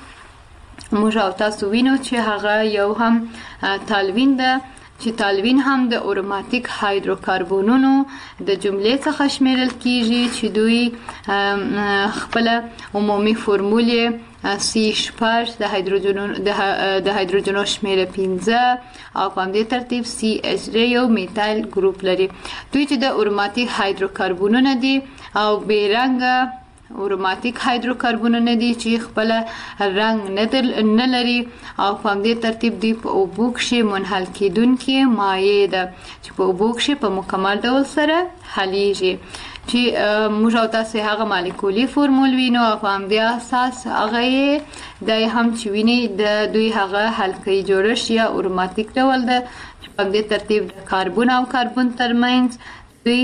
کې موږ او تاسو وینو چې هغه یو هم تالوین ده چې تالوین هم د اروماتیک هایدروکربنونو د جملې څخه شمیرل کیږي چې دوی خپل عمومي فورموله C8 د هایدروجنونو شمیره 15 او په دې ترتیب CH یو میتایل ګروپ لري. دوی چې د اروماتیک هایدروکربنونه دي او بیرنګ اروماتیک هایدروکربنونه دي چې خپل رنګ نه لري او په دې ترتیب دوی په اوبو کې منحل کیدونکي مایع ده چې په اوبو کې په مکمل ډول سره حلیږي چې موږ او تاسو هغه مالیکولي فورمول وینو او په دې اساس هغه د هم چې ویني د دوی هغه حلقه‌ای جوړښت یا اروماتیک ډول ده چې په دې ترتیب د کاربن او کاربن ترمنځ دوی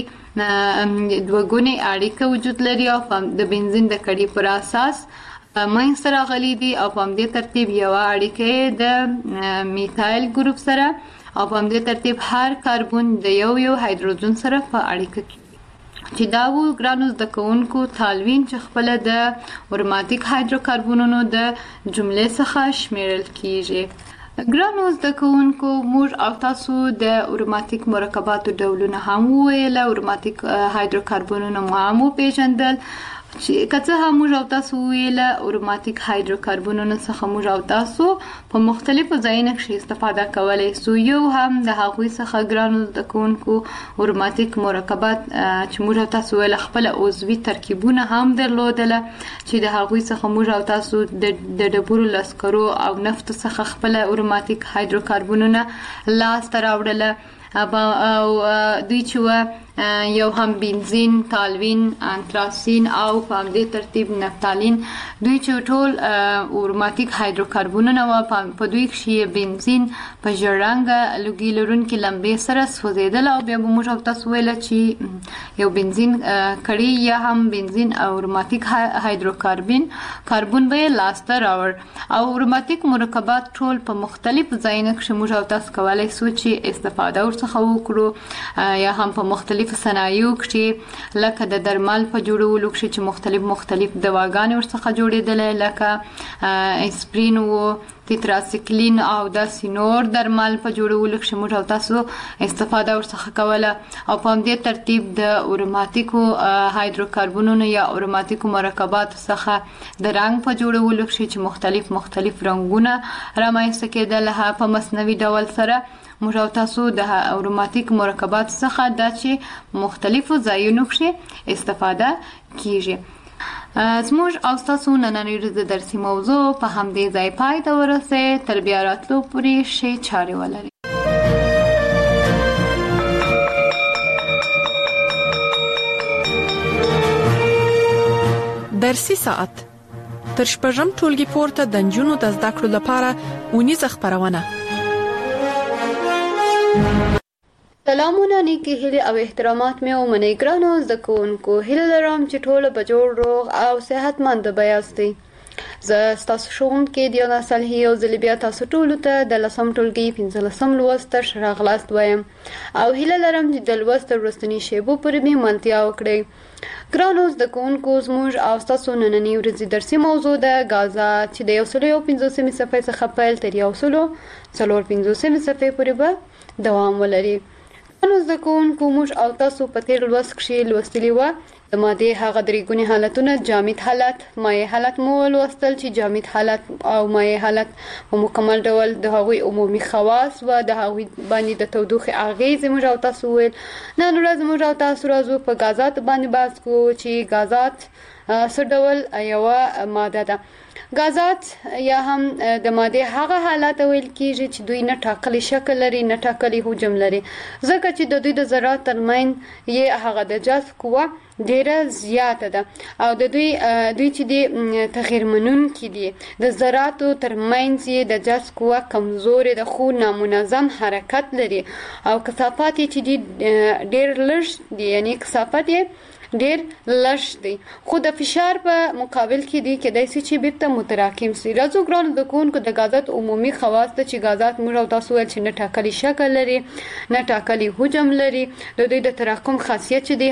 دوګونی اړیکه وجود لري او د بنزین د کړي پر اساس ماینسته راغلي دي او په دې ترتیب یو اړیکه د میتایل ګروپ سره او په دې ترتیب هر کاربن د یو هایدروجن سره په اړیکه کې چې دا وو ګرانو زده کوونکو تالوین چې خپل د اروماتیک هایدروکربنونو د جملې څخه شمیرل کیږي. ګرانو زده کوونکو موږ او تاسو د اروماتیک مرکباتو ډولونه هم ویل، اروماتیک هایدروکاربنونه هم پیژندل چې کله هم او تاسو ویل اروماتیک هایدروکاربنونو څخه موږ او تاسو په مختلفو ځایونو کې استفاده کولای سو. یو هم د هغوی څخه ګرانو زده کوونکو اروماتیک مرکبات چې موږ او تاسو ویل خپل عضوي ترکیبونه هم درلودل چې د هغوی څخه موږ او تاسو د ډبرو لسکرو او نفت څخه خپل اروماتیک هایدروکاربنونه لاس ته راوړل او دوی چې یو هم بنزین، تالوین، انتراسین او په همدې ترتیب نفتالین، دوی چې ټول اروماتیک هایدروکاربنونه و. په دوی کې بنزین په ژړ رنګ لوګي لرونکي لمبې سره سوځیدل او بیا موږ او تاسو ویل چې یو بنزین کړي یا هم بنزین او اروماتیک هایدروکاربن به لاس ته راوړ. او اروماتیک مرکبات ټول په مختلف ځایونو کې موږ او تاسو کولای سو چې استفاده ورڅخه وکړو یا هم په مختلف صنایعو کې لکه د درمل په جوړولو کې چې مختلف دواګانې ورڅخه جوړېدل لکه اسپرین او تیتراسیکلین او د سینور درمل په جوړولو کې موږ او تاسو استفاده ورڅخه کوله. او په همدې ترتیب د اروماتیکو هایدروکاربنونو یا اروماتیکو مرکبات څخه د رنګ په جوړولو کې چې مختلف رنگونه رامنځته کېدل په مصنوعي ډول سره. موږ او تاسو د اروماتیک مرکبات څخه د چې مختلفو ځایونو کې استفاده کیږي. زموږ او تاسو نننۍ ورځ درسي موضوع په همدې ځای پای ته ورسېده. تر بیا راتلو پورې ښې چارې ولرئ. درسي ساعت تر شپږم ټولګي پورته د نجونو د زده کړو لپاره اونیزه خبرونه. سلامونه، نیکی هیله او احترامات مې ومنئ. ګرانو زده کوونکو، هیله لرم چې ټول به جوړ، روغ او صحتمند به یاستئ. زه ستاسو ښوونکې دیانا صالحي یو ځل بیا تاسو ټولو ته د 10م ټولګي 15م لوست ته ښه راغلاست وایم او هیله لرم چې د لوست تر وروستنۍ شیبو پورې مې منتیا وکړئ. ګرانو زده کوونکو، زموږ او ستاسو نننۍ ورځې درسي موضوع ده غازات چې د 150 صفحې څخه پیل تر 154 صفحې پورې به دوام ولري. نو زده کوونکو، موږ او تاسو په تیر لوست کې لوستلي و د مادې هغه درې ګونې حالتونه، جامد حالت، مایع حالت مو ولوستل چې جامد حالت او مایع حالت په مکمل ډول د هغوی عمومي خواص و د هغوی باندې د تودوخې اغیزې موږ او تاسو ویل. نن ورځ موږ او تاسو راځو په غازات باندې بحث کوو چې غازات څه ډول یوه ماده ده. غازات یا هم د ماده هغه حالت ویل کیږي چې دوی نه ټاکلي شکل لري، نه ټاکلي حجم لري، ځکه چې د دوی د ذرات ترمنځ یې هغه د جذب قوه ډیره زیاته ده او د دوی چې د تغیر منونکي دي. د ذراتو ترمنځ یې د جذب قوه کمزورې ده خو نامنظم حرکت لري او کثافات یې چې دي ډیر لږ دي، یعنی کثافت یې ډیر لږ دی خو د فشار په مقابل کې دی کېدای شي چې بیرته متراکم شي. راځو ګرانو زده کوونکو، د غازات عمومي خواص ته چې غازات موږ او تاسو ویل چې نه ټاکلي شکل لري، نه ټاکلي حجم لري، د دوی د تراکم خاصیت چې دی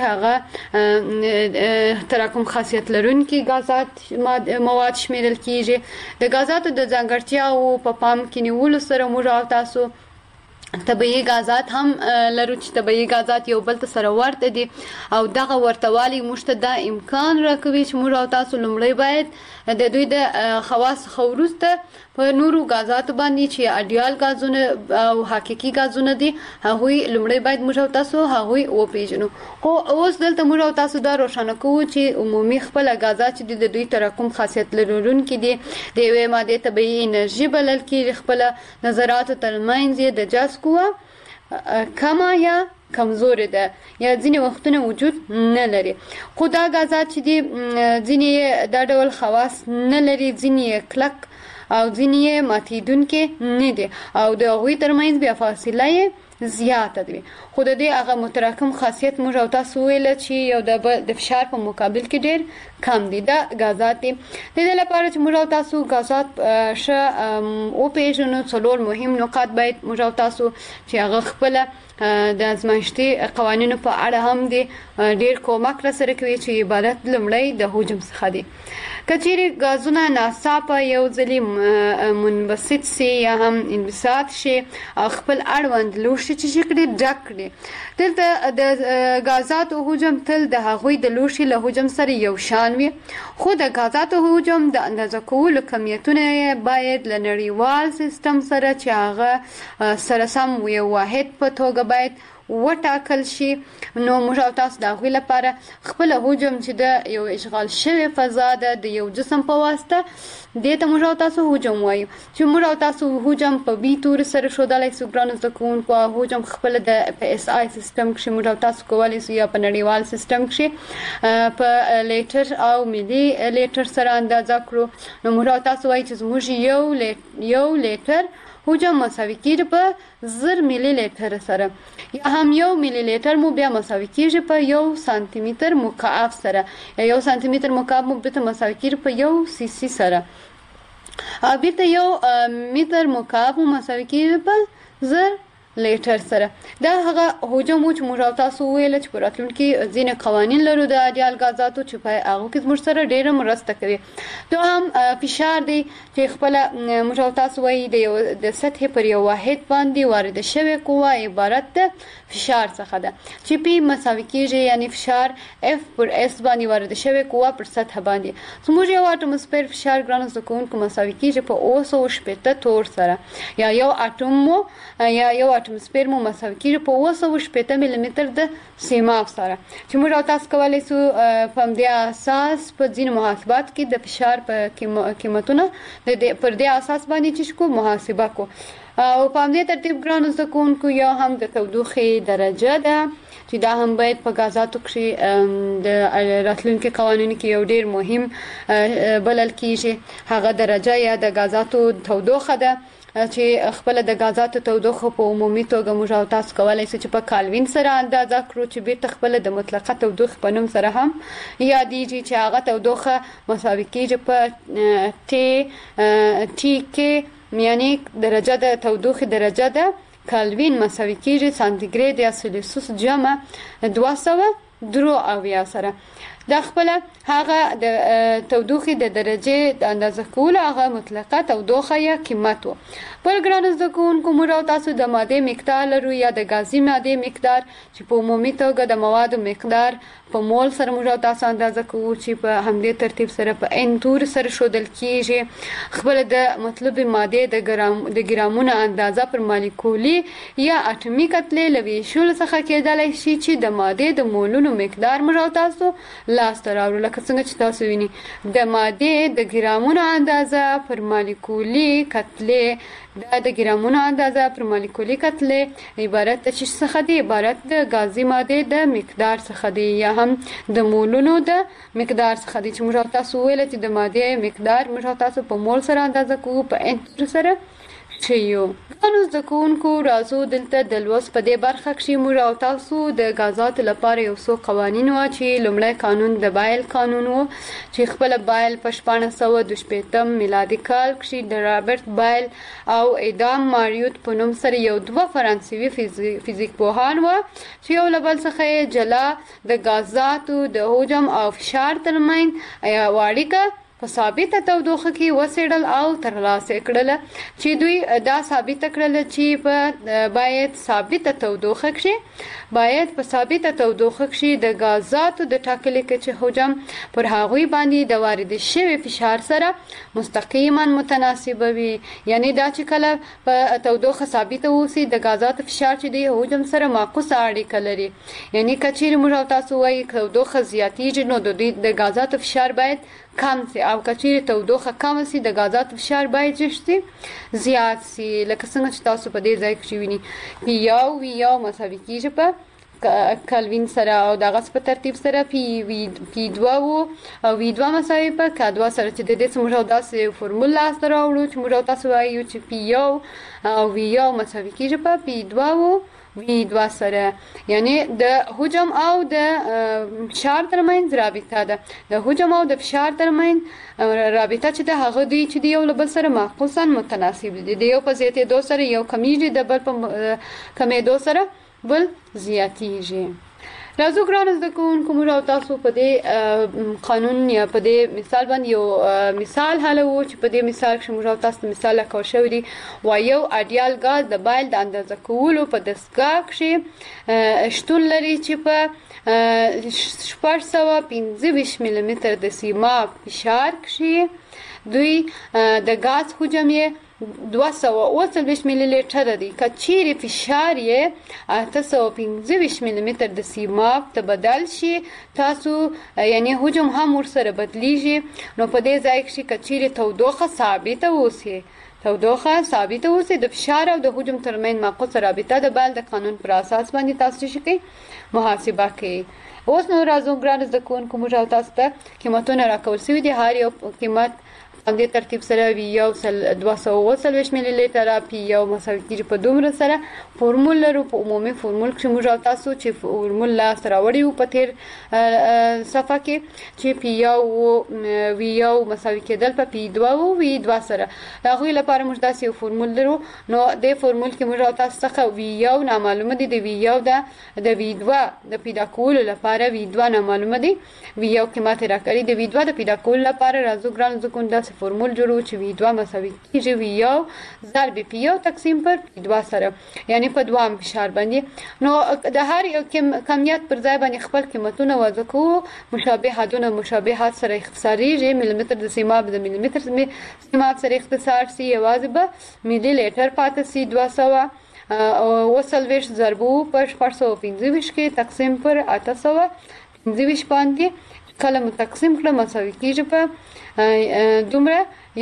هغه تراکم خاصیت لرونکي غازات مواد شمیرل کیږي. د غازاتو د ځانګړتیاو په پام کې نیولو سره موږ او تاسو طبیعي غازات هم لرو چې طبیعي غازات یو بل سره ورته دي او دغه ورتوالي موږ ته دا امکان راکوي چې موږ او تاسو لومړی باید د دوی د خواص وروسته په نورو غازاتو باندې چې اډیال غازونه او حقيقي غازونه دي هغوی لومړی باید موږ او تاسو هغوی وپیژنو. خو اوس دلته موږ او تاسو دا روښانه کوو چې عمومي خپل غازات چې د دوی تراکم خاصیت لرونکي دي د یوې ماده طبیعي انرژي بلل کېږي. خپل نظراتو ترمنځ یې د جذب قوه کمه یا کمزورې ده یا ځینې وختونه وجود نه لري. خو دا غازات چې دي ځینې دا ډول خواص نه لري، ځینې کلک او ځینې ماتیدونکي نه دي او د هغوی ترمنځ بیا فاصله زیاته دی. خو د دې هغه متراکم خاصیت موږ او تاسو ویل چې یو د فشار په مقابل کې ډیر کم دي. دا غازات دي. د دې لپاره چې موږ او تاسو غازات ښه وپیژنو، څلور مهم نقاط باید موږ او تاسو چې هغه خپل د ازمایښتي قوانینو په اړه هم ډیر کومک را سره کوي چې عبارت لمړی د حجم څخه دي. کچېرې غازونه ناڅاپه یو ځلې منبسط سي یا هم انبساط شي او خپل اړوند لوښي چې کړي ډک کړي. دلته د غازاتو حجم تل د هغوی د لوښي له حجم سره یو شان وي، خو د غازاتو حجم د اندازه کولو کمیتونه باید له نړیوال سیستم سره چې هغه سره سم یو واحد په توګه باید وټاکل شي. نو موږ او تاسو د هغوی لپاره خپل حجم چې د یو اشغال شوی فضا ده د یو جسم په واسطه دې ته موږ او تاسو حجم وایو، چې موږ او تاسو حجم په بي تور سره ښودلی سو ګرانو زده کوونکو. حجم خپله په اس آی سیستم کښې موږ او تاسو کولی سو یا په نړیوال سیستم کښې په لیټر او ملي لیټر سره اندازه کړو. نو موږ او تاسو وایو چې زموږ یو لیټر حجم مساوي کېږي په 1000 ملي لیټر سره، یا هم 1 ملي لیټر مو بیا مساوي کېږي په 1 سانتي متر مکعب سره، یا 1 سانتي متر مکعب مو بیرته مساوي کېږي په 1 سی سی سره، او بیرته 1 متر مکعب مو مساوي کېږي په 1000 لیټر سره. دا هغه حجم چې موږ او تاسو ویل چې په راتلونکي ځینې قوانین لرو د ایډیال غازاتو چې په هغو کې زموږ سره ډېره مرسته کوي. دوهم فشار دی چې خپله موږ او تاسو وایي د سطحې پر یو واحد باندې وارده شوې قوه عبارت د فشار څخه ده، چې پی مساوي کېږي یعنی فشار اف پر اس باندې وارده شوې قوه پر سطح باندې. زموږ یو اټموسفیر فشار ګرانو زده کوونکو مساوي کېږي په 280 تور سره، یا یو اټوم مو یا یو اټموسفیر مو مساوي کېږي په 280 ملي متر د سیماب سره، چې موږ او تاسو کولی سو په همدې اساس په ځینو محاسبات کې د فشار په قیمتونه پر دې اساس باندې چې کو محاسبه کو. او په همدې ترتیب ګرانو زده کوونکو یا هم د تودوخې درجه ده چې دا هم باید په غازاتو کښې د راتلونکي قوانینو کې یو ډېر مهم بلل کېږي. هغه درجه یا د غازاتو تودوخه ده چې خپل د غازاتو تودوخه په عمومي توګه موږ او تاسو کولی سو چې په کالوین سره اندازه کړو، چې بیرته خپل د مطلقه تودوخې په نوم سره هم یادېږي، چې هغه تودوخه مساوي کېږي په ټي کې، یعنی درجه د تودوخې درجه د کالوین مساوي کېږي سانتیګریډ یا سلسیوس جمع 273 سره. دا خپله هغه د تودوخې د درجې د اندازه کولو هغه مطلقه تودوخه یا قیمت و. بل ګرانو زده کوونکو موږ او تاسو د مادې مقدار لرو یا د غازي مادې مقدار، چې په عمومي توګه د موادو مقدار په مول سره موږ او تاسو اندازه کوو، چې په همدې ترتیب سره په ان تور سره ښودل کېږي. خپله د مطلوبې مادې د ګرامونو اندازه پر مالیکولي یا اټومي کتلې له ویشلو څخه کېدلی شي، چې د مادې د مولونو مقدار موږ او تاسو لاسته راوړو. لکه څنګه چې تاسو ویني د مادې د ګرامونو اندازه پر مالیکولي کتلې، دا د ګرامونو اندازه پر مالیکولي کتلې عبارت د چی څخه دی؟ عبارت د غازي مادې د مقدار څخه دی، یا هم د مولونو د مقدار څخه دی، چې موږ تاسو ویل چې د مادې مقدار موږ تاسو په مول سره اندازه کوو په انټر سره شیو. ګرانو زده کوونکو راځو دلته د لوست په دې برخه کښې موږ او تاسو د غازاتو لپاره یو څو قوانین و، چې لومړی قانون د بایل قانون و، چې خپله بایل په 1622 میلادي کال کښې د رابرټ بایل او ادام ماریوت په نوم سره یو 2 فرانسوي فزیک پوهان و، چې یو له بل څخه یې جلا د غازاتو د حجم او فشار ترمنځ اړیکه په ثابته تودوخه کې وڅېړل او ترلاسه کړله، چې دوی دا ثابته کړله چې باید په ثابته تودوخه کې د غازاتو د ټاکلې کچې حجم پر هغوی باندې د وارد شوي فشار سره مستقیما متناسبه وي. یعنی دا چې کله په تودوخه ثابته اوسي د غازاتو فشار چې د حجم سره معکوسه اړیکه لري. یعنی که چیرې موږ او تاسو وایي تودوخه زیاتیږي نو د غازاتو فشار باید کم سي، او که چیرې تودوخه کمه سي د غازاتو فشار باید زیات سي. لکه څنګه چې تاسو په دې ځای کې ویني پی یو وی یو مساوي کېږي په کلوین سره، او دغه په ترتیب سره پی 2 او وی 2 مساوي په K2 سره، چې د دې موږ داسې فورمول لاسته راوړو چې موږ تاسو وایو چې پی یو او وی یو مساوي کېږي په پی 2 وی 2 سره. یعنی د حجم او د فشار ترمنځ رابطه ده. د حجم او د فشار ترمنځ رابطه چې د هغه دی چې د یو له بل سره معکوساً متناسب دي، د یو په زیاتېدو سره یو کمیږي، د بل په کمېدو سره بل زیاتیږي. راځو ګرانو زده کوونکو موږ او تاسو په دې قانون یا په دې مثال باندې یو مثال حلوو چې په دې مثال کې موږ او تاسو مثال راکول شوی دی یو اډیال غاز د بایل د اندازه کولو په دستګاه کې شتون لري چې په 425 ملي متر د سیماب فشار کې دوی د غاز حجم یې 228 ملي لیټر دی. کچيري فشار یې 825 ملي متر د سیماب ته بدل شي تاسو یعنی حجم هم ورسره بدلیږي نو په دې ځای کې کچيري تودوخه ثابته اوسي د فشار او د حجم ترمن معقوسه رابطه د بال د قانون پر اساس باندې تاسو شي محاسبه کوي. اوس نو راځو ګران زده کوونکو موږ تاسو ته قیمتونه راکول شوی دي. هر یو قیمت په دې ترتیب سره وی یو 230 ملي لیټر پی یو مساوي کیږي په دومره سره فورمول لرو. په عمومي فورمول کې موږ تاسو چې فورمول لا سره وړي په تیر صفحه کې چې پی یو وی یو مساوي کېدل په پی 2 او وی 2 سره هغه لپاره موږ داسې یو فورمول لرو. نو د فورمول کې موږ تاسو څخه وی یو نامعلومه دي د وی یو د وی 2 د پیدا کول لپاره وی 2 نامعلومه دي وی یو قیمت راکړي د وی 2 د پیدا کول لپاره راځو ګران زکون د فورمول جوړو چې وی 2 مساوي کیږي وی یو ضرب پی یو تقسیم پر پی 2 سره یعنی په دوام فشار باندې. نو د هر یو کمیت پر ځای باندې خپل قیمتونه وضع کوو. مشابهات سره اختصاریږي ملي متر د سیماب د ملي متر سیماب سره اختصار سي یوازې به ملي لیټر پاتې سي 200 وسلويش ضربو پر 425 کې تقسیم پر 825 باندې کله تقسیم کړه مساوي کیږي په دومره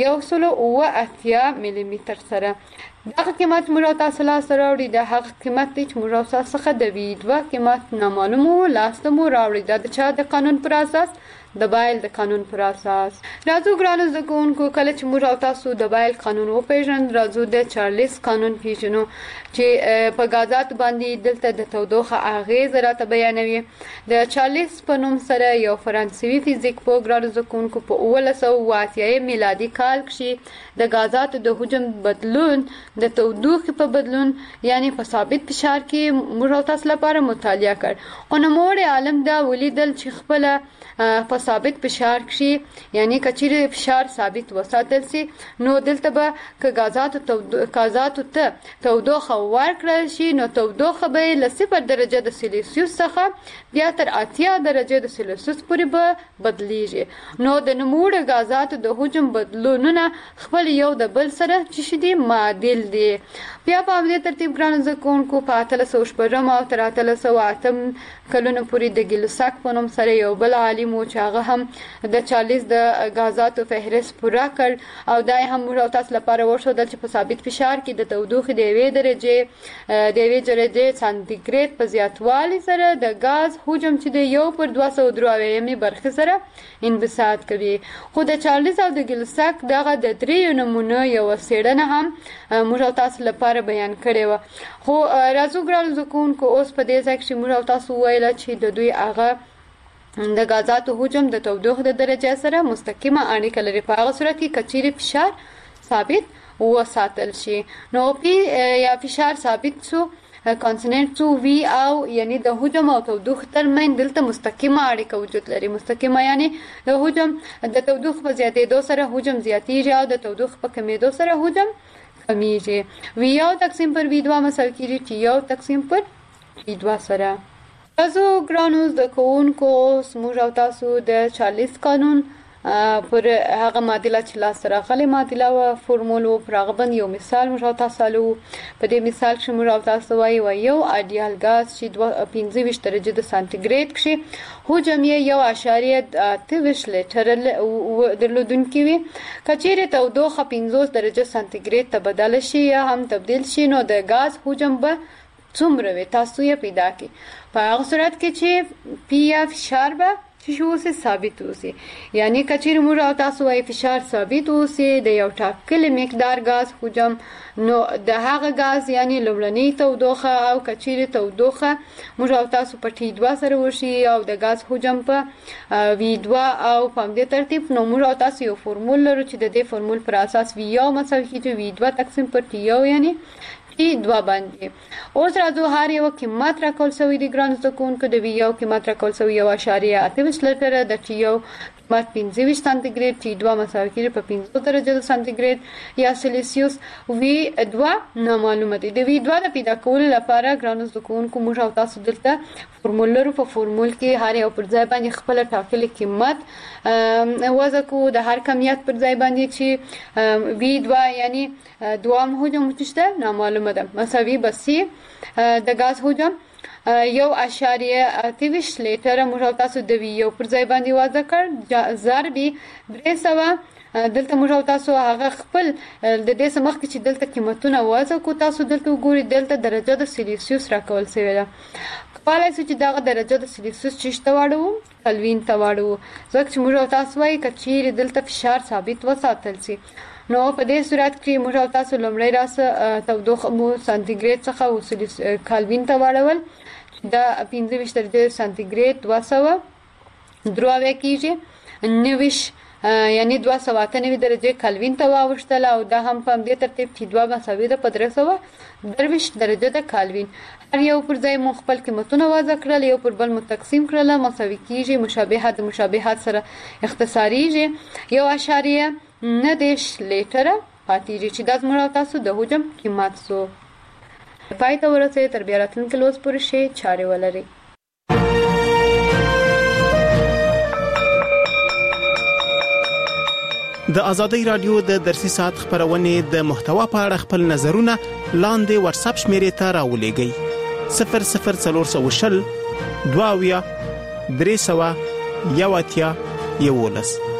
180 ملي متر سره. دغه قیمت موږ تاسو لا سره وړي د هغه قیمت چې موږ تاسو څخه د وی 2 قیمت نامعلومه لاسته مو راوړي د چا د قانون پر اساس د بایل د قانون پر اساس. راځو ګرانو زده کوونکو کله چې موږ تاسو د بایل قانون وپیژنو راځو د چارلز قانون پیژنو چې په غازات باندې دلته د تودوخه اغیز راته بیانوي. د چارلز په نوم سره یو فرانسوي فزیک په ګرانو زده کوونکو په 1980 میلادي کال کې د غازات د حجم بدلون د تودوخه په بدلون یعنی په ثابت فشار کې موږ تاسو لپاره مطالعه کړ. او نوموړ عالم دا ولیدل چې خپل په ثابت فشار کې یعنی کچيري فشار ثابت وساتل سي نو دلته به غازات ته تودوخه ورکړل شي نو تودوخه به له 0 درجه د سلسیوس څخه بیا تر 80 درجه د سلسیوس پورې به بدلیږي. نو د نموړ غازات د حجم بدلونونه خپل یو د بل سره چې شدي معادل دي. بیا په دې ترتیب ګران زکونکو په 1300 او تر 1308 کلونو پورې د ګیلساک په نوم سره یو بل عالم و چې هغه هم د 40 د غازاتو فهرست پورا کړ او دای هم موږ تاسو لپاره ورښودل چې په ثابت فشار کې د تودوخې د 1 درجه سانتیګریډ په زیاتوالي سره د غاز حجم چې د 1/293 برخه سره انبساط کوي. خو د 40 او د ګیلساک دغه د 3 نمونه یو څېړنه هم موږ تاسو لپاره بیان کړې و. خو راځو ګران زکونکو اوس په دې ځای کې موږ تاسو وایل چې د دوی هغه د غازاتو حجم د تودوخې د درجه سره مستقیمه اړیکه لري په هغه صورت کې کچيري فشار ثابت وساتل شي. نو پی یا فشار ثابت شو کانسټنټ سو وی او یعنی د حجم او تودوخې ترمن دلته مستقیمه اړیکه وجود لري. مستقیمه یعنی د حجم د تودوخې په زیاتېدو سره حجم زیاتېږي او د تودوخې په کمیدو سره حجم کمیږي. وی یو تقسیم پر وی 2 مساوي کیږي چې یو تقسیم پر وی 2 سره. تاسو ګرانو د کوونکو موږ او تاسو د 40 قانون پر هغه معادله چې لاس سره غلي معادله او فورمول او پرغبن یو مثال موږ تاسو له په دې مثال کې موږ تاسو وایو یو اډیال غاز چې 25 درجه د سانتیګریډ کې حجم یې 1.23 لیټر درلودونکي وي. کچېره تودوخه 50 درجه سانتیګریډ ته بدل شي یا هم تبديل شي نو د غاز حجم به څومره وي تاسو یې پیدا کړئ. په هغه صورت کې چې پی اف فشار به چې اوسه ثابت اوسه یعنی کچېره موږ تاسو وايي فشار ثابت اوسه د یو ټاکل مقدار غاز حجم نو د هغه غاز یعنی لومړنی تودوخه او کچېره تودوخه موږ تاسو په ټي 2 سره وشي او د غاز حجم په وی 2 او په دې ترتیب نو موږ تاسو یو فورمول لرو چې د دې فورمول پر اساس وی یو مساوي کیږي وی 2 تقسیم پر ټي یو یعنی دوه باندې. اوس راځو هر یو قیمت راکول شوی دی ګران زکونکو. د وی یو قیمت راکول شوی 1.28 لیټر د ټي یو قیمت 25 سانتیګریډ، ټي 2 مساوي کیږي په 15 درجه سانتیګریډ یا سیلیسیوس. وی 2 نامعلومه دي. د وی 2 د پیدا کولو لپاره ګران زکونکو موږ او تاسو دلته فورمول لرو. په فورمول کې هر یو پر ځای باندې خپل ټاکلي قیمت وضع کو د هر کمیت پر ځای باندې چې وی 2 یعنی دوام حجم مشته نامعلومه ده مساوي بسی د غاز حجم 1.28 لیټر موږ تاسو د وی یو پر ځای باندې وضع کړ ضربي 300 دلته موږ تاسو هغه خپل د دې سمخ کې چې دلته قیمتونه وضع کو تاسو دلته وګورئ دلته درجه د سیلیسیوس راکول شوی ده. کله چې دا درجه د سیلیسیوس چشته واړو کلوین ته واړو ځکه چې موږ تاسو وايي کچیر دلته فشار ثابت وساتل شي نو په دې صورت کې موږ تاسو لومړی راس تودوخه مو سانتیګریډ څخه او کلوین ته واړول دا 25 درجه سانتیګریډ 200 دروازه کیږي 90 یعنی 298 درجه کلوین ته واوښتل او دا هم په دې ترتیب چې 2 مساوي ده په 320 درجه د کلوین. هر یو پر ځای مو خپل قیمتونه وضع کړل یو پر بل متقسیم کړل مساوي کیږي مشابهت مشابهت سره اختصاریږي 1.9 لیټر پاتېږي چې د زموږ تاسو د حجم قیمت سو پای ته ورسې تر بیا راتلونکي لوز پورې شي چارې ولري. د ازادۍ رادیو د درسي ساعت خبرونه د محتوا په اړه خپل نظرونه لاندې واتس اپ شمیرې ته راولېږئ 00420 22 300 11